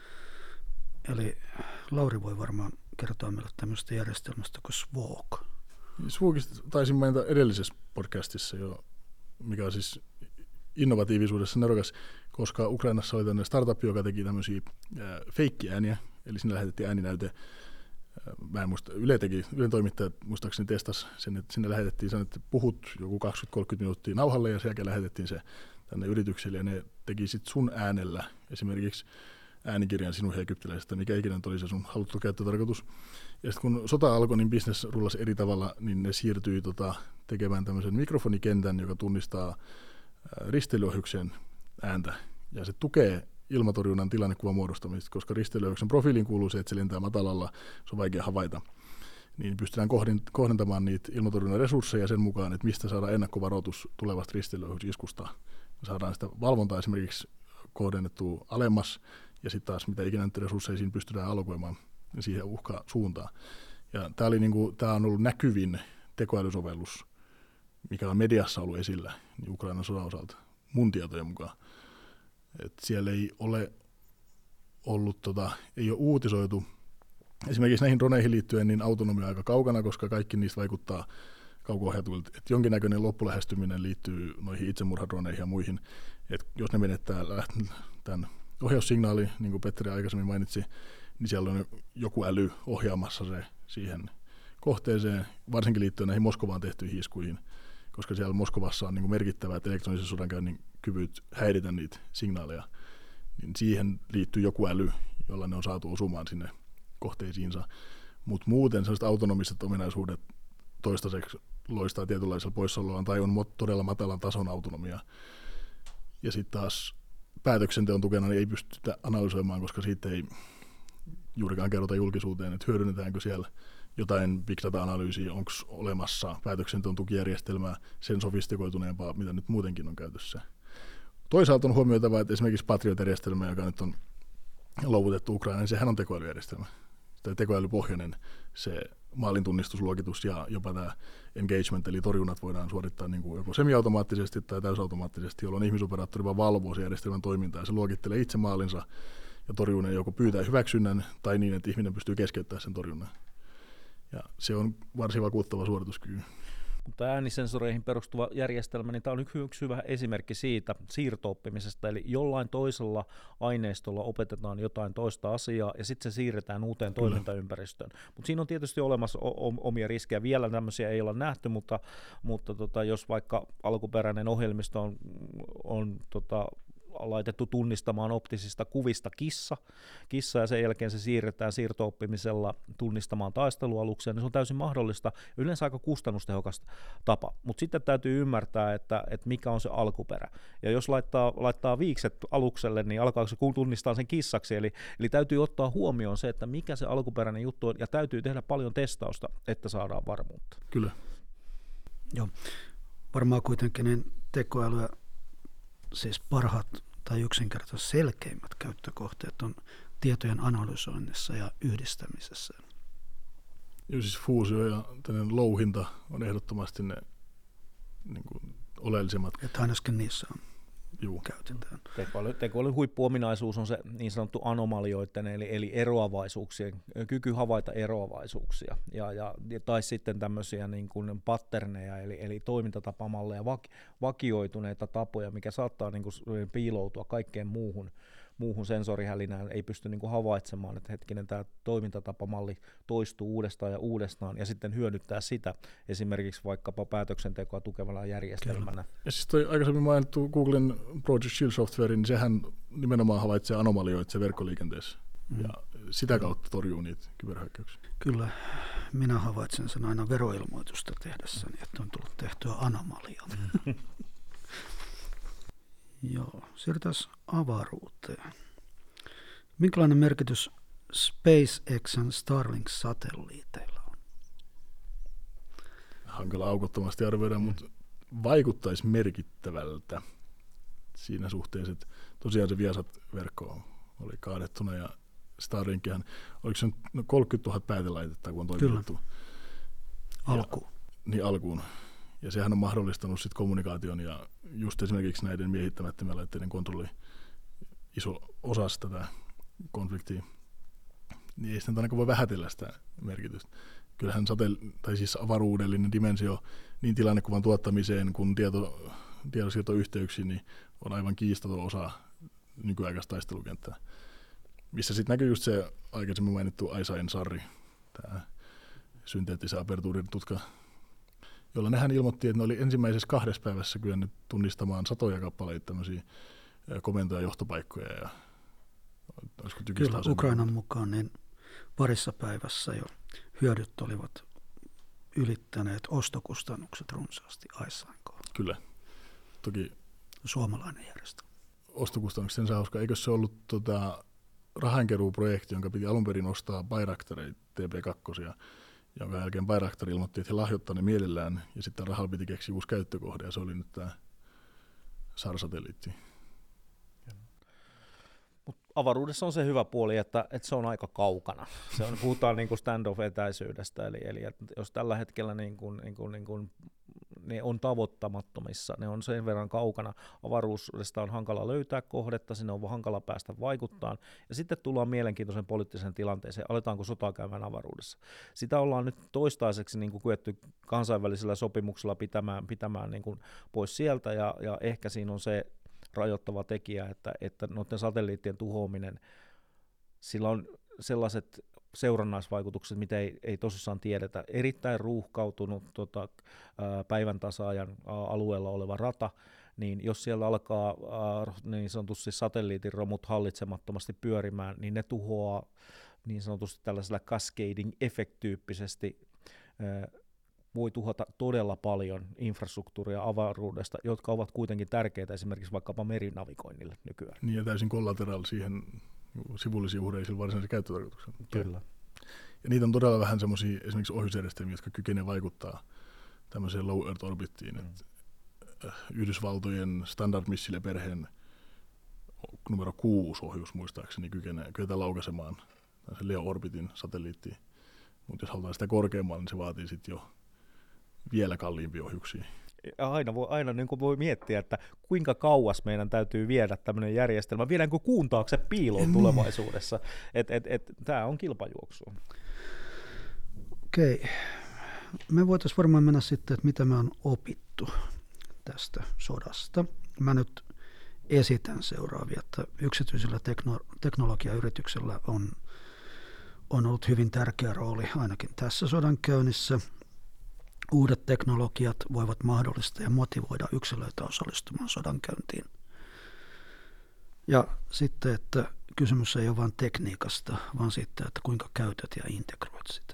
Eli Lauri voi varmaan kertoa meille tämmöistä järjestelmästä kuin S W O G. S W O Gista taisin mainita edellisessä podcastissa jo, mikä on siis innovatiivisuudessa nerokas, koska Ukrainassa oli tämmöinen startup, joka teki tämmöisiä äh, feikkiääniä, eli sinne lähetettiin ääninäyte. Äh, mä en muista, Yle teki, Ylen toimittajat muistaakseni testasi sen, että sinne lähetettiin sen, että puhut joku kaksikymmentä kolmekymmentä minuuttia nauhalle ja sen jälkeen lähetettiin se tänne yrityksille ja ne teki sitten sun äänellä esimerkiksi äänikirjan sinun egyptiläisestä, mikä ikinä oli se sun haluttu käyttötarkoitus. Ja sitten kun sota alkoi, niin business rullasi eri tavalla, niin ne siirtyi tota, tekemään tämmöisen mikrofonikentän, joka tunnistaa risteilyohjuksen ääntä, ja se tukee ilmatorjunnan tilannekuvan muodostamista, koska risteilyohjuksen profiiliin kuuluu se, että se lentää matalalla, se on vaikea havaita. Niin pystytään kohdentamaan niitä ilmatorjunnan resursseja sen mukaan, että mistä saadaan ennakkovaroitus tulevasta risteilyohjuksiskusta. Me saadaan sitä valvontaa esimerkiksi kohdennettua alemmas, ja sitten taas mitä ikinä resursseja siinä pystytään alkoimaan siihen uhkasuuntaan. Ja tämä niinku, on ollut näkyvin tekoälysovellus, mikä on mediassa ollut esillä niin Ukrainan sodan osalta, mun tietojen mukaan. Et siellä ei ole ollut, tota, ei ole uutisoitu, esimerkiksi näihin droneihin liittyen, niin autonomia on aika kaukana, koska kaikki niistä vaikuttaa kauko-ohjatuilta. Et jonkinnäköinen loppulähestyminen liittyy noihin itsemurhadroneihin ja muihin. Et jos ne menettää tämän ohjaussignaali, niin kuin Petteri aikaisemmin mainitsi, niin siellä on joku äly ohjaamassa se siihen kohteeseen, varsinkin liittyen näihin Moskovaan tehtyihin iskuihin, koska siellä Moskovassa on niin kuin merkittävät elektronisen sodankäynnin kyvyt häiritä niitä signaaleja, niin siihen liittyy joku äly, jolla ne on saatu osumaan sinne kohteisiinsa. Mutta muuten sellaiset autonomiset ominaisuudet toistaiseksi loistaa tietynlaisella poissaolollaan tai on todella matalan tason autonomia. Ja sitten taas päätöksenteon tukena niin ei pystytä analysoimaan, koska siitä ei juurikaan kerrota julkisuuteen, että hyödynnetäänkö siellä jotain big data-analyysiä, onko olemassa päätöksenteon tukijärjestelmää sen sofistikoituneempaa, mitä nyt muutenkin on käytössä. Toisaalta on huomioitava, että esimerkiksi Patriot-järjestelmä, joka nyt on luovutettu Ukrainaan, niin sehän on tekoälyjärjestelmä. Tai tekoälypohjainen se maalintunnistusluokitus ja jopa tämä engagement, eli torjunnat voidaan suorittaa niin kuin joko semiautomaattisesti tai täysautomaattisesti, jolloin ihmisoperaattori vaan valvoo se järjestelmän toimintaa ja se luokittelee itse maalinsa ja torjunnan joko pyytää hyväksynnän tai niin, että ihminen pystyy keskeyttämään sen torjunnan. Ja se on varsin vakuuttava suorituskyky. Mutta äänisensoreihin perustuva järjestelmä, niin tämä on yksi hyvä esimerkki siitä siirto-oppimisesta, eli jollain toisella aineistolla opetetaan jotain toista asiaa ja sitten se siirretään uuteen Kyllä. toimintaympäristöön. Mutta siinä on tietysti olemassa omia riskejä, vielä tämmöisiä ei olla nähty, mutta, mutta tota, jos vaikka alkuperäinen ohjelmisto on, on tota, laitettu tunnistamaan optisista kuvista kissa, kissa ja sen jälkeen se siirretään siirto-oppimisella tunnistamaan taistelualuksia, niin se on täysin mahdollista, yleensä aika kustannustehokas tapa, mutta sitten täytyy ymmärtää, että, että mikä on se alkuperä, ja jos laittaa, laittaa viikset alukselle, niin alkaako se tunnistaa sen kissaksi, eli, eli täytyy ottaa huomioon se, että mikä se alkuperäinen juttu on, ja täytyy tehdä paljon testausta, että saadaan varmuutta. Kyllä. Joo. varmaan kuitenkin niin tekoälyä, siis parhaat tai yksinkertaisesti selkeimmät käyttökohteet on tietojen analysoinnissa ja yhdistämisessä. Joo, siis fuusio ja tämmöinen louhinta on ehdottomasti ne niin kuin oleellisemmat. Että ainakin niissä on. Juu. Käytetään. Tekoäly, tekoälyn huippuominaisuus on se niin sanottu anomalioiden eli, eli eroavaisuuksien, kyky havaita eroavaisuuksia ja, ja, tai sitten tämmöisiä niin kuin patterneja eli, eli toimintatapamalleja, vak, vakioituneita tapoja, mikä saattaa niin kuin piiloutua kaikkeen muuhun, muuhun sensorihälinään, ei pysty niin kuin havaitsemaan, että hetkinen tämä toimintatapamalli toistuu uudestaan ja uudestaan ja sitten hyödyttää sitä esimerkiksi vaikkapa päätöksentekoa tukevana järjestelmänä. Kyllä. Ja siis toi aikaisemmin mainittu Googlen Project Shield Software, niin sehän nimenomaan havaitsee anomalioita verkkoliikenteessä mm. ja sitä kautta torjuu niitä kyberhyökkäyksiä. Kyllä, minä havaitsen sen aina veroilmoitusta tehdessäni, että on tullut tehtyä anomaliat. Mm. Joo, siirrytään avaruuteen. Minkälainen merkitys SpaceXn Starlink-satelliiteilla on? Hankala aukottomasti arvioida, mm. mutta vaikuttaisi merkittävältä siinä suhteessa, että tosiaan se Viasat-verkko oli kaadettuna ja Starlinkihan, oliko se no kolmekymmentätuhatta päätelaitetta, kun on toimitettu? Alkuun. Niin alkuun. Ja sehän on mahdollistanut sit kommunikaation ja just esimerkiksi näiden miehittämättömien laitteiden kontrolli iso osa tätä konfliktia. Niin ei sitä ainakaan voi vähätellä sitä merkitystä. Kyllähän satel- tai siis avaruudellinen dimensio niin tilannekuvan tuottamiseen kuin tieto, tiedonsiirtoyhteyksiin niin on aivan kiistaton osa nykyaikaista taistelukenttää. Missä sitten näkyy just se aikaisemmin mainittu ISAIN sarri, tämä synteettisen apertuurin tutka, jolla nehän ilmoitti, että ne oli ensimmäisessä kahdessa päivässä kyennyt tunnistamaan satoja kappaleita tämmöisiä komentoja johtopaikkoja. Ja kyllä, Ukrainan mukaan niin parissa päivässä jo hyödyt olivat ylittäneet ostokustannukset runsaasti ISAIN kohdalla. Kyllä, toki suomalainen järjestö. Ostokustannukset, sen hauska. Eikö se ollut tota, rahankeruuprojekti, jonka piti alun perin ostaa Bayraktareita T B kaksi, jonka jälkeen Bayraktar ilmoitti, että he lahjoittaa ne mielellään, ja sitten rahalla piti keksiä uusi käyttökohde, ja se oli nyt tämä S A R-satelliitti. Mut avaruudessa on se hyvä puoli, että, että se on aika kaukana. Se on, puhutaan niin kuin standoff-etäisyydestä, eli, eli että jos tällä hetkellä niin kuin, niin kuin, niin kuin ne on tavoittamattomissa, ne on sen verran kaukana, avaruudesta on hankala löytää kohdetta, sinne on hankala päästä vaikuttaa, ja sitten tullaan mielenkiintoisen poliittisen tilanteeseen, aletaanko sotaa käymään avaruudessa. Sitä ollaan nyt toistaiseksi niin kuin kyetty kansainvälisellä sopimuksella pitämään, pitämään niin kuin pois sieltä, ja, ja ehkä siinä on se rajoittava tekijä, että, että noiden satelliittien tuhoaminen, sillä on sellaiset seurannaisvaikutukset, mitä ei, ei tosissaan tiedetä. Erittäin ruuhkautunut tota, päivän tasaajan alueella oleva rata, niin jos siellä alkaa niin sanotusti satelliitin romut hallitsemattomasti pyörimään, niin ne tuhoaa niin sanotusti tällaisella cascading effect-tyyppisesti, voi tuhota todella paljon infrastruktuuria avaruudesta, jotka ovat kuitenkin tärkeitä esimerkiksi vaikkapa merinavigoinnille nykyään. Niin ja täysin kollateraali siihen sivullisiin uhreisiin varsinaisen käyttötarkoituksen. Kyllä. Ja niitä on todella vähän semmoisia esimerkiksi ohjusjärjestelmiä, jotka kykenevät vaikuttaa tämmöiseen low earth orbittiin. Mm. Yhdysvaltojen standard missile perheen numero kuusi ohjus muistaakseni kykenee, kyetään laukaisemaan Leo Orbitin satelliittiin. Mutta jos halutaan sitä korkeammalla, niin se vaatii sitten jo vielä kalliimpia ohjuksia. Aina voi, aina niin kuin voi miettiä, että kuinka kauas meidän täytyy viedä tämmöinen järjestelmä, viedäänkö kuun taakse piiloon tulevaisuudessa, että et, et, tämä on kilpajuoksu. Okei, me voitaisiin varmaan mennä sitten, että mitä me on opittu tästä sodasta. Mä nyt esitän seuraavia, että yksityisellä tekno- teknologiayrityksellä on, on ollut hyvin tärkeä rooli ainakin tässä sodankäynnissä. Uudet teknologiat voivat mahdollistaa ja motivoida yksilöitä osallistumaan sodankäyntiin. Ja sitten, että kysymys ei ole vain tekniikasta, vaan siitä, että kuinka käytät ja integroit sitä.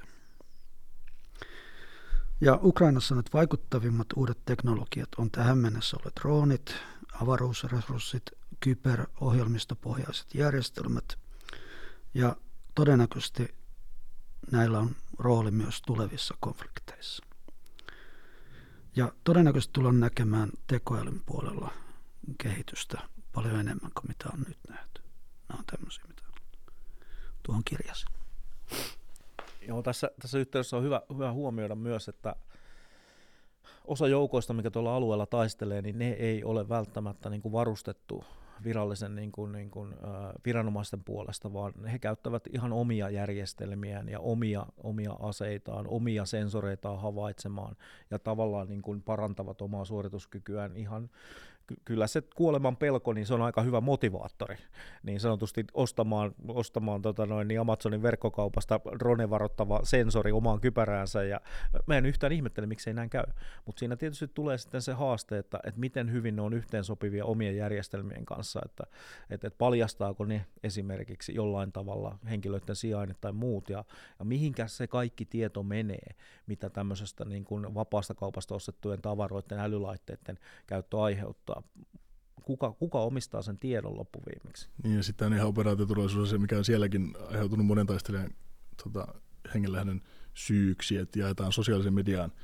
Ja Ukrainassa nyt vaikuttavimmat uudet teknologiat on tähän mennessä olleet droonit, avaruusresurssit, kyberohjelmistopohjaiset järjestelmät ja todennäköisesti näillä on rooli myös tulevissa konflikteissa. Ja todennäköisesti tullaan näkemään tekoälyn puolella kehitystä paljon enemmän kuin mitä on nyt nähty. Nämä on tämmöisiä, mitä tuohon kirjasin. Joo, tässä, tässä yhteydessä on hyvä, hyvä huomioida myös, että osa joukoista, mikä tuolla alueella taistelee, niin ne ei ole välttämättä niin kuin varustettu virallisen niin kuin, niin kuin, äh, viranomaisten puolesta, vaan he käyttävät ihan omia järjestelmiään ja omia, omia aseitaan, omia sensoreitaan havaitsemaan ja tavallaan niin kuin parantavat omaa suorituskykyään ihan. Kyllä se kuoleman pelko, niin se on aika hyvä motivaattori, niin sanotusti ostamaan, ostamaan tota noin, niin Amazonin verkkokaupasta drone-varoittava sensori omaan kypäräänsä, ja mä en yhtään ihmettele, miksei näin käy, mutta siinä tietysti tulee sitten se haaste, että, että miten hyvin ne on yhteensopivia omien järjestelmien kanssa, että, että, että paljastaako ne esimerkiksi jollain tavalla henkilöiden sijainnit tai muut, ja, ja mihinkä se kaikki tieto menee, mitä tämmöisestä niin kuin vapaasta kaupasta ostettujen tavaroiden älylaitteiden käyttö aiheuttaa. Kuka, kuka omistaa sen tiedon loppuviimeksi? Niin, ja sitten on ihan operaatioturvallisuus se, mikä on sielläkin aiheutunut monen taistelijan tota, hengenlähdön syyksi, että jaetaan sosiaalisen mediaan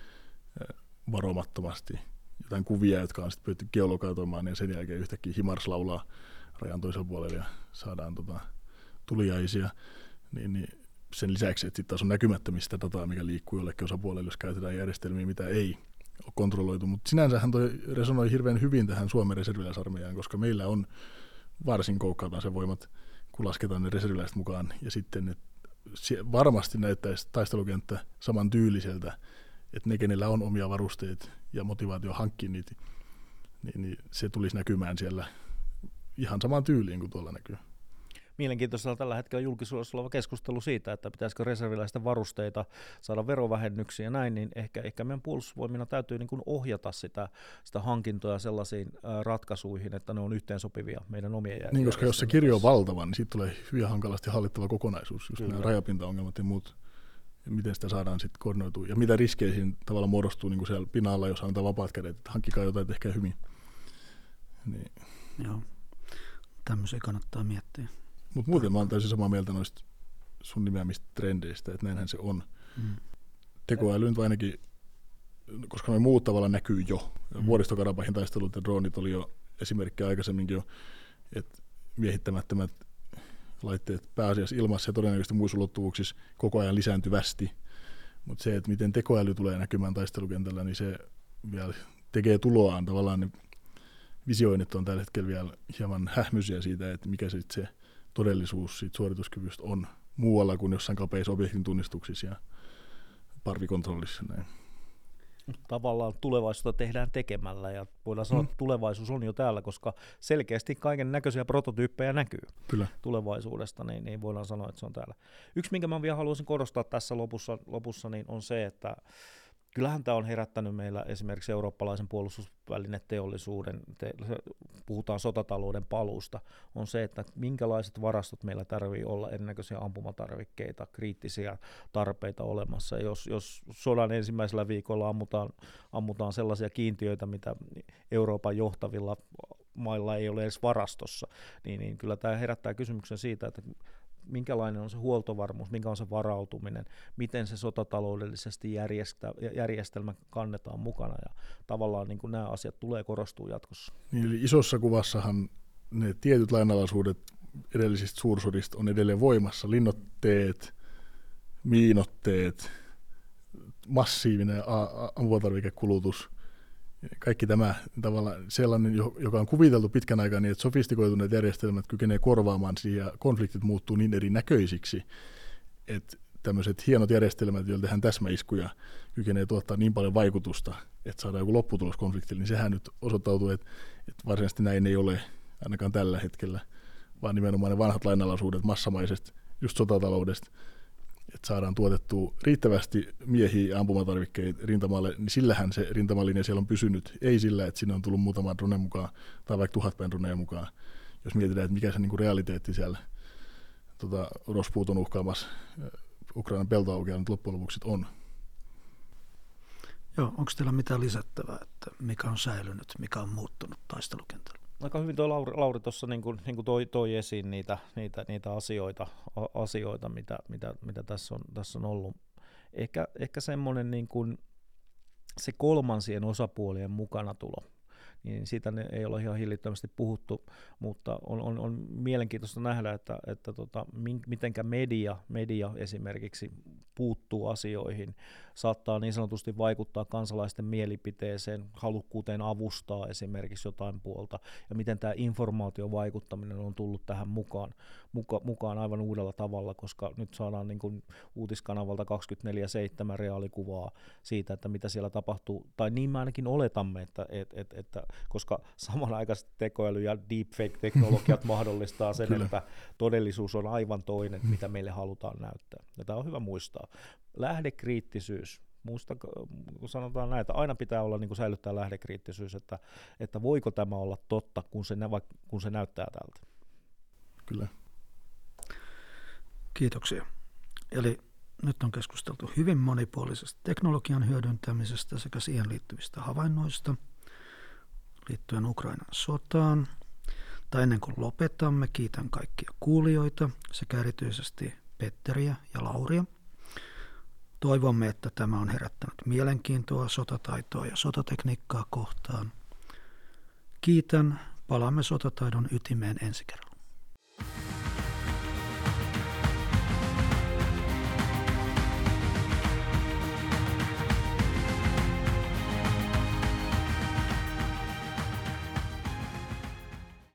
varomattomasti jotain kuvia, jotka on sitten pyritty geolokatoimaan, ja sen jälkeen yhtäkkiä Himars laulaa rajan toisella puolella ja saadaan tota, tuliaisia. Niin, niin sen lisäksi, että sitten taas on näkymättömistä dataa, mikä liikkuu jollekin osapuolelle, jos käytetään järjestelmiä, mitä ei ole kontrolloitu, mutta sinänsähän toi resonoi hirveän hyvin tähän Suomen reserviläisarmeijaan, koska meillä on varsin koukkaatan sen voimat, kun lasketaan ne reserviläiset mukaan, ja sitten että varmasti näyttäisi taistelukenttä saman tyyliseltä, että ne, kenellä on omia varusteet ja motivaatio hankkia niitä, niin, niin se tulisi näkymään siellä ihan samaan tyyliin kuin tuolla näkyy. Mielenkiintoista on tällä hetkellä julkisuudessa oleva keskustelu siitä, että pitäisikö reserviläisten varusteita saada verovähennyksiä ja näin, niin ehkä, ehkä meidän puolustusvoimina täytyy niin kuin ohjata sitä, sitä hankintoja sellaisiin ä, ratkaisuihin, että ne on yhteensopivia meidän omien järjestelmien. Niin, koska jos se kirjo on valtava, niin siitä tulee hyvin hankalasti hallittava kokonaisuus, just nämä rajapintaongelmat ja muut, ja miten sitä saadaan sitten koordinoitua, ja mitä riskejä siinä tavallaan muodostuu niin kuin siellä pinnalla, jos antaa vapaat kädet, että hankkikaa jotain, tehkää hyvin. Niin. Joo, tämmöisiä kannattaa miettiä. Mutta muuten mä oon täysin samaa mieltä noista sun nimeämistä trendeistä, että näinhän se on. Mm. Tekoäly nyt ainakin, koska ne muut tavalla näkyy jo. Mm. Vuoristokarabahin taistelut ja dronit oli jo esimerkki aikaisemminkin jo, että miehittämättömät laitteet pääasiassa ilmassa ja todennäköisesti muissa ulottuvuuksissa koko ajan lisääntyvästi. Mutta se, että miten tekoäly tulee näkymään taistelukentällä, niin se vielä tekee tuloaan. Tavallaan ne visioinnit on tällä hetkellä vielä hieman hähmyisiä siitä, että mikä se se todellisuus siitä suorituskyvystä on muualla kuin jossain kapeissa objektin tunnistuksissa ja parvikontrollissa. Näin. Tavallaan tulevaisuutta tehdään tekemällä, ja voidaan sanoa, että tulevaisuus on jo täällä, koska selkeästi kaiken näköisiä prototyyppejä näkyy Kyllä. tulevaisuudesta, niin, niin voidaan sanoa, että se on täällä. Yksi, minkä mä vielä haluaisin korostaa tässä lopussa, lopussa niin on se, että kyllähän tämä on herättänyt meillä esimerkiksi eurooppalaisen puolustusvälineteollisuuden, te, puhutaan sotatalouden paluusta, on se, että minkälaiset varastot meillä tarvii olla, erinäköisiä ampumatarvikkeita, kriittisiä tarpeita olemassa. Jos, jos sodan ensimmäisellä viikolla ammutaan, ammutaan sellaisia kiintiöitä, mitä Euroopan johtavilla mailla ei ole edes varastossa, niin, niin kyllä tämä herättää kysymyksen siitä, että minkälainen on se huoltovarmuus, minkä on se varautuminen, miten se sotataloudellisesti järjestä, järjestelmä kannetaan mukana, ja tavallaan niin kuin nämä asiat tulee korostua jatkossa. Niin, eli isossa kuvassahan ne tietyt lainalaisuudet edellisistä suursodista on edelleen voimassa, linnotteet, miinotteet, massiivinen ampumatarvikekulutus, kaikki tämä tavallaan sellainen, joka on kuviteltu pitkän aikaa niin, että sofistikoituneet järjestelmät kykenevät korvaamaan siihen ja konfliktit muuttuu niin erinäköisiksi, että tämmöiset hienot järjestelmät, joilla tehdään täsmäiskuja, kykenee tuottaa niin paljon vaikutusta, että saadaan joku lopputulos konfliktille, niin sehän nyt osoittautuu, että, että varsinaisesti näin ei ole ainakaan tällä hetkellä, vaan nimenomaan ne vanhat lainalaisuudet massamaisesta just sotataloudesta, että saadaan tuotettua riittävästi miehiä ja ampumatarvikkeita rintamalle, niin sillähän se rintamalinja siellä on pysynyt. Ei sillä, että sinne on tullut muutama drone mukaan tai vaikka tuhat päin droneja mukaan. Jos mietitään, että mikä se niin kuin realiteetti siellä tota, rospuut on uhkaamassa Ukrainan peltoaukealla nyt loppujen lopuksi on. Joo, onko teillä mitään lisättävää, että mikä on säilynyt, mikä on muuttunut taistelukentällä? Aika hyvin tuo Lauri, Lauri tuossa niin kuin, niin kuin toi, toi esiin niitä, niitä, niitä asioita, a, asioita mitä, mitä, mitä tässä, on, tässä on ollut. Ehkä, ehkä semmoinen niin kuin se kolmansien osapuolien mukanatulo, niin siitä ei ole ihan hillittömästi puhuttu, mutta on, on, on mielenkiintoista nähdä, että, että tota, mitenkä media, media esimerkiksi puuttuu asioihin, saattaa niin sanotusti vaikuttaa kansalaisten mielipiteeseen, halukkuuteen avustaa esimerkiksi jotain puolta, ja miten tämä informaatiovaikuttaminen on tullut tähän mukaan, muka, mukaan aivan uudella tavalla, koska nyt saadaan niin kuin uutiskanavalta kaksikymmentäneljä seitsemän reaalikuvaa siitä, että mitä siellä tapahtuu, tai niin me ainakin oletamme, että, että, että, että koska samanaikaisesti tekoäly ja deepfake-teknologiat mahdollistaa sen, Kyllä. että todellisuus on aivan toinen, mitä meille halutaan näyttää. Ja tämä on hyvä muistaa. Lähdekriittisyys. Muista, kun sanotaan näin, että aina pitää olla, niin kuin säilyttää lähdekriittisyys, että, että voiko tämä olla totta, kun se, kun se näyttää tältä. Kyllä. Kiitoksia. Eli nyt on keskusteltu hyvin monipuolisesta teknologian hyödyntämisestä sekä siihen liittyvistä havainnoista liittyen Ukrainan sotaan. Tai ennen kuin lopetamme, kiitän kaikkia kuulijoita sekä erityisesti Petteriä ja Lauria. Toivomme, että tämä on herättänyt mielenkiintoa sotataitoa ja sotatekniikkaa kohtaan. Kiitän, palaamme sotataidon ytimeen ensi kerralla.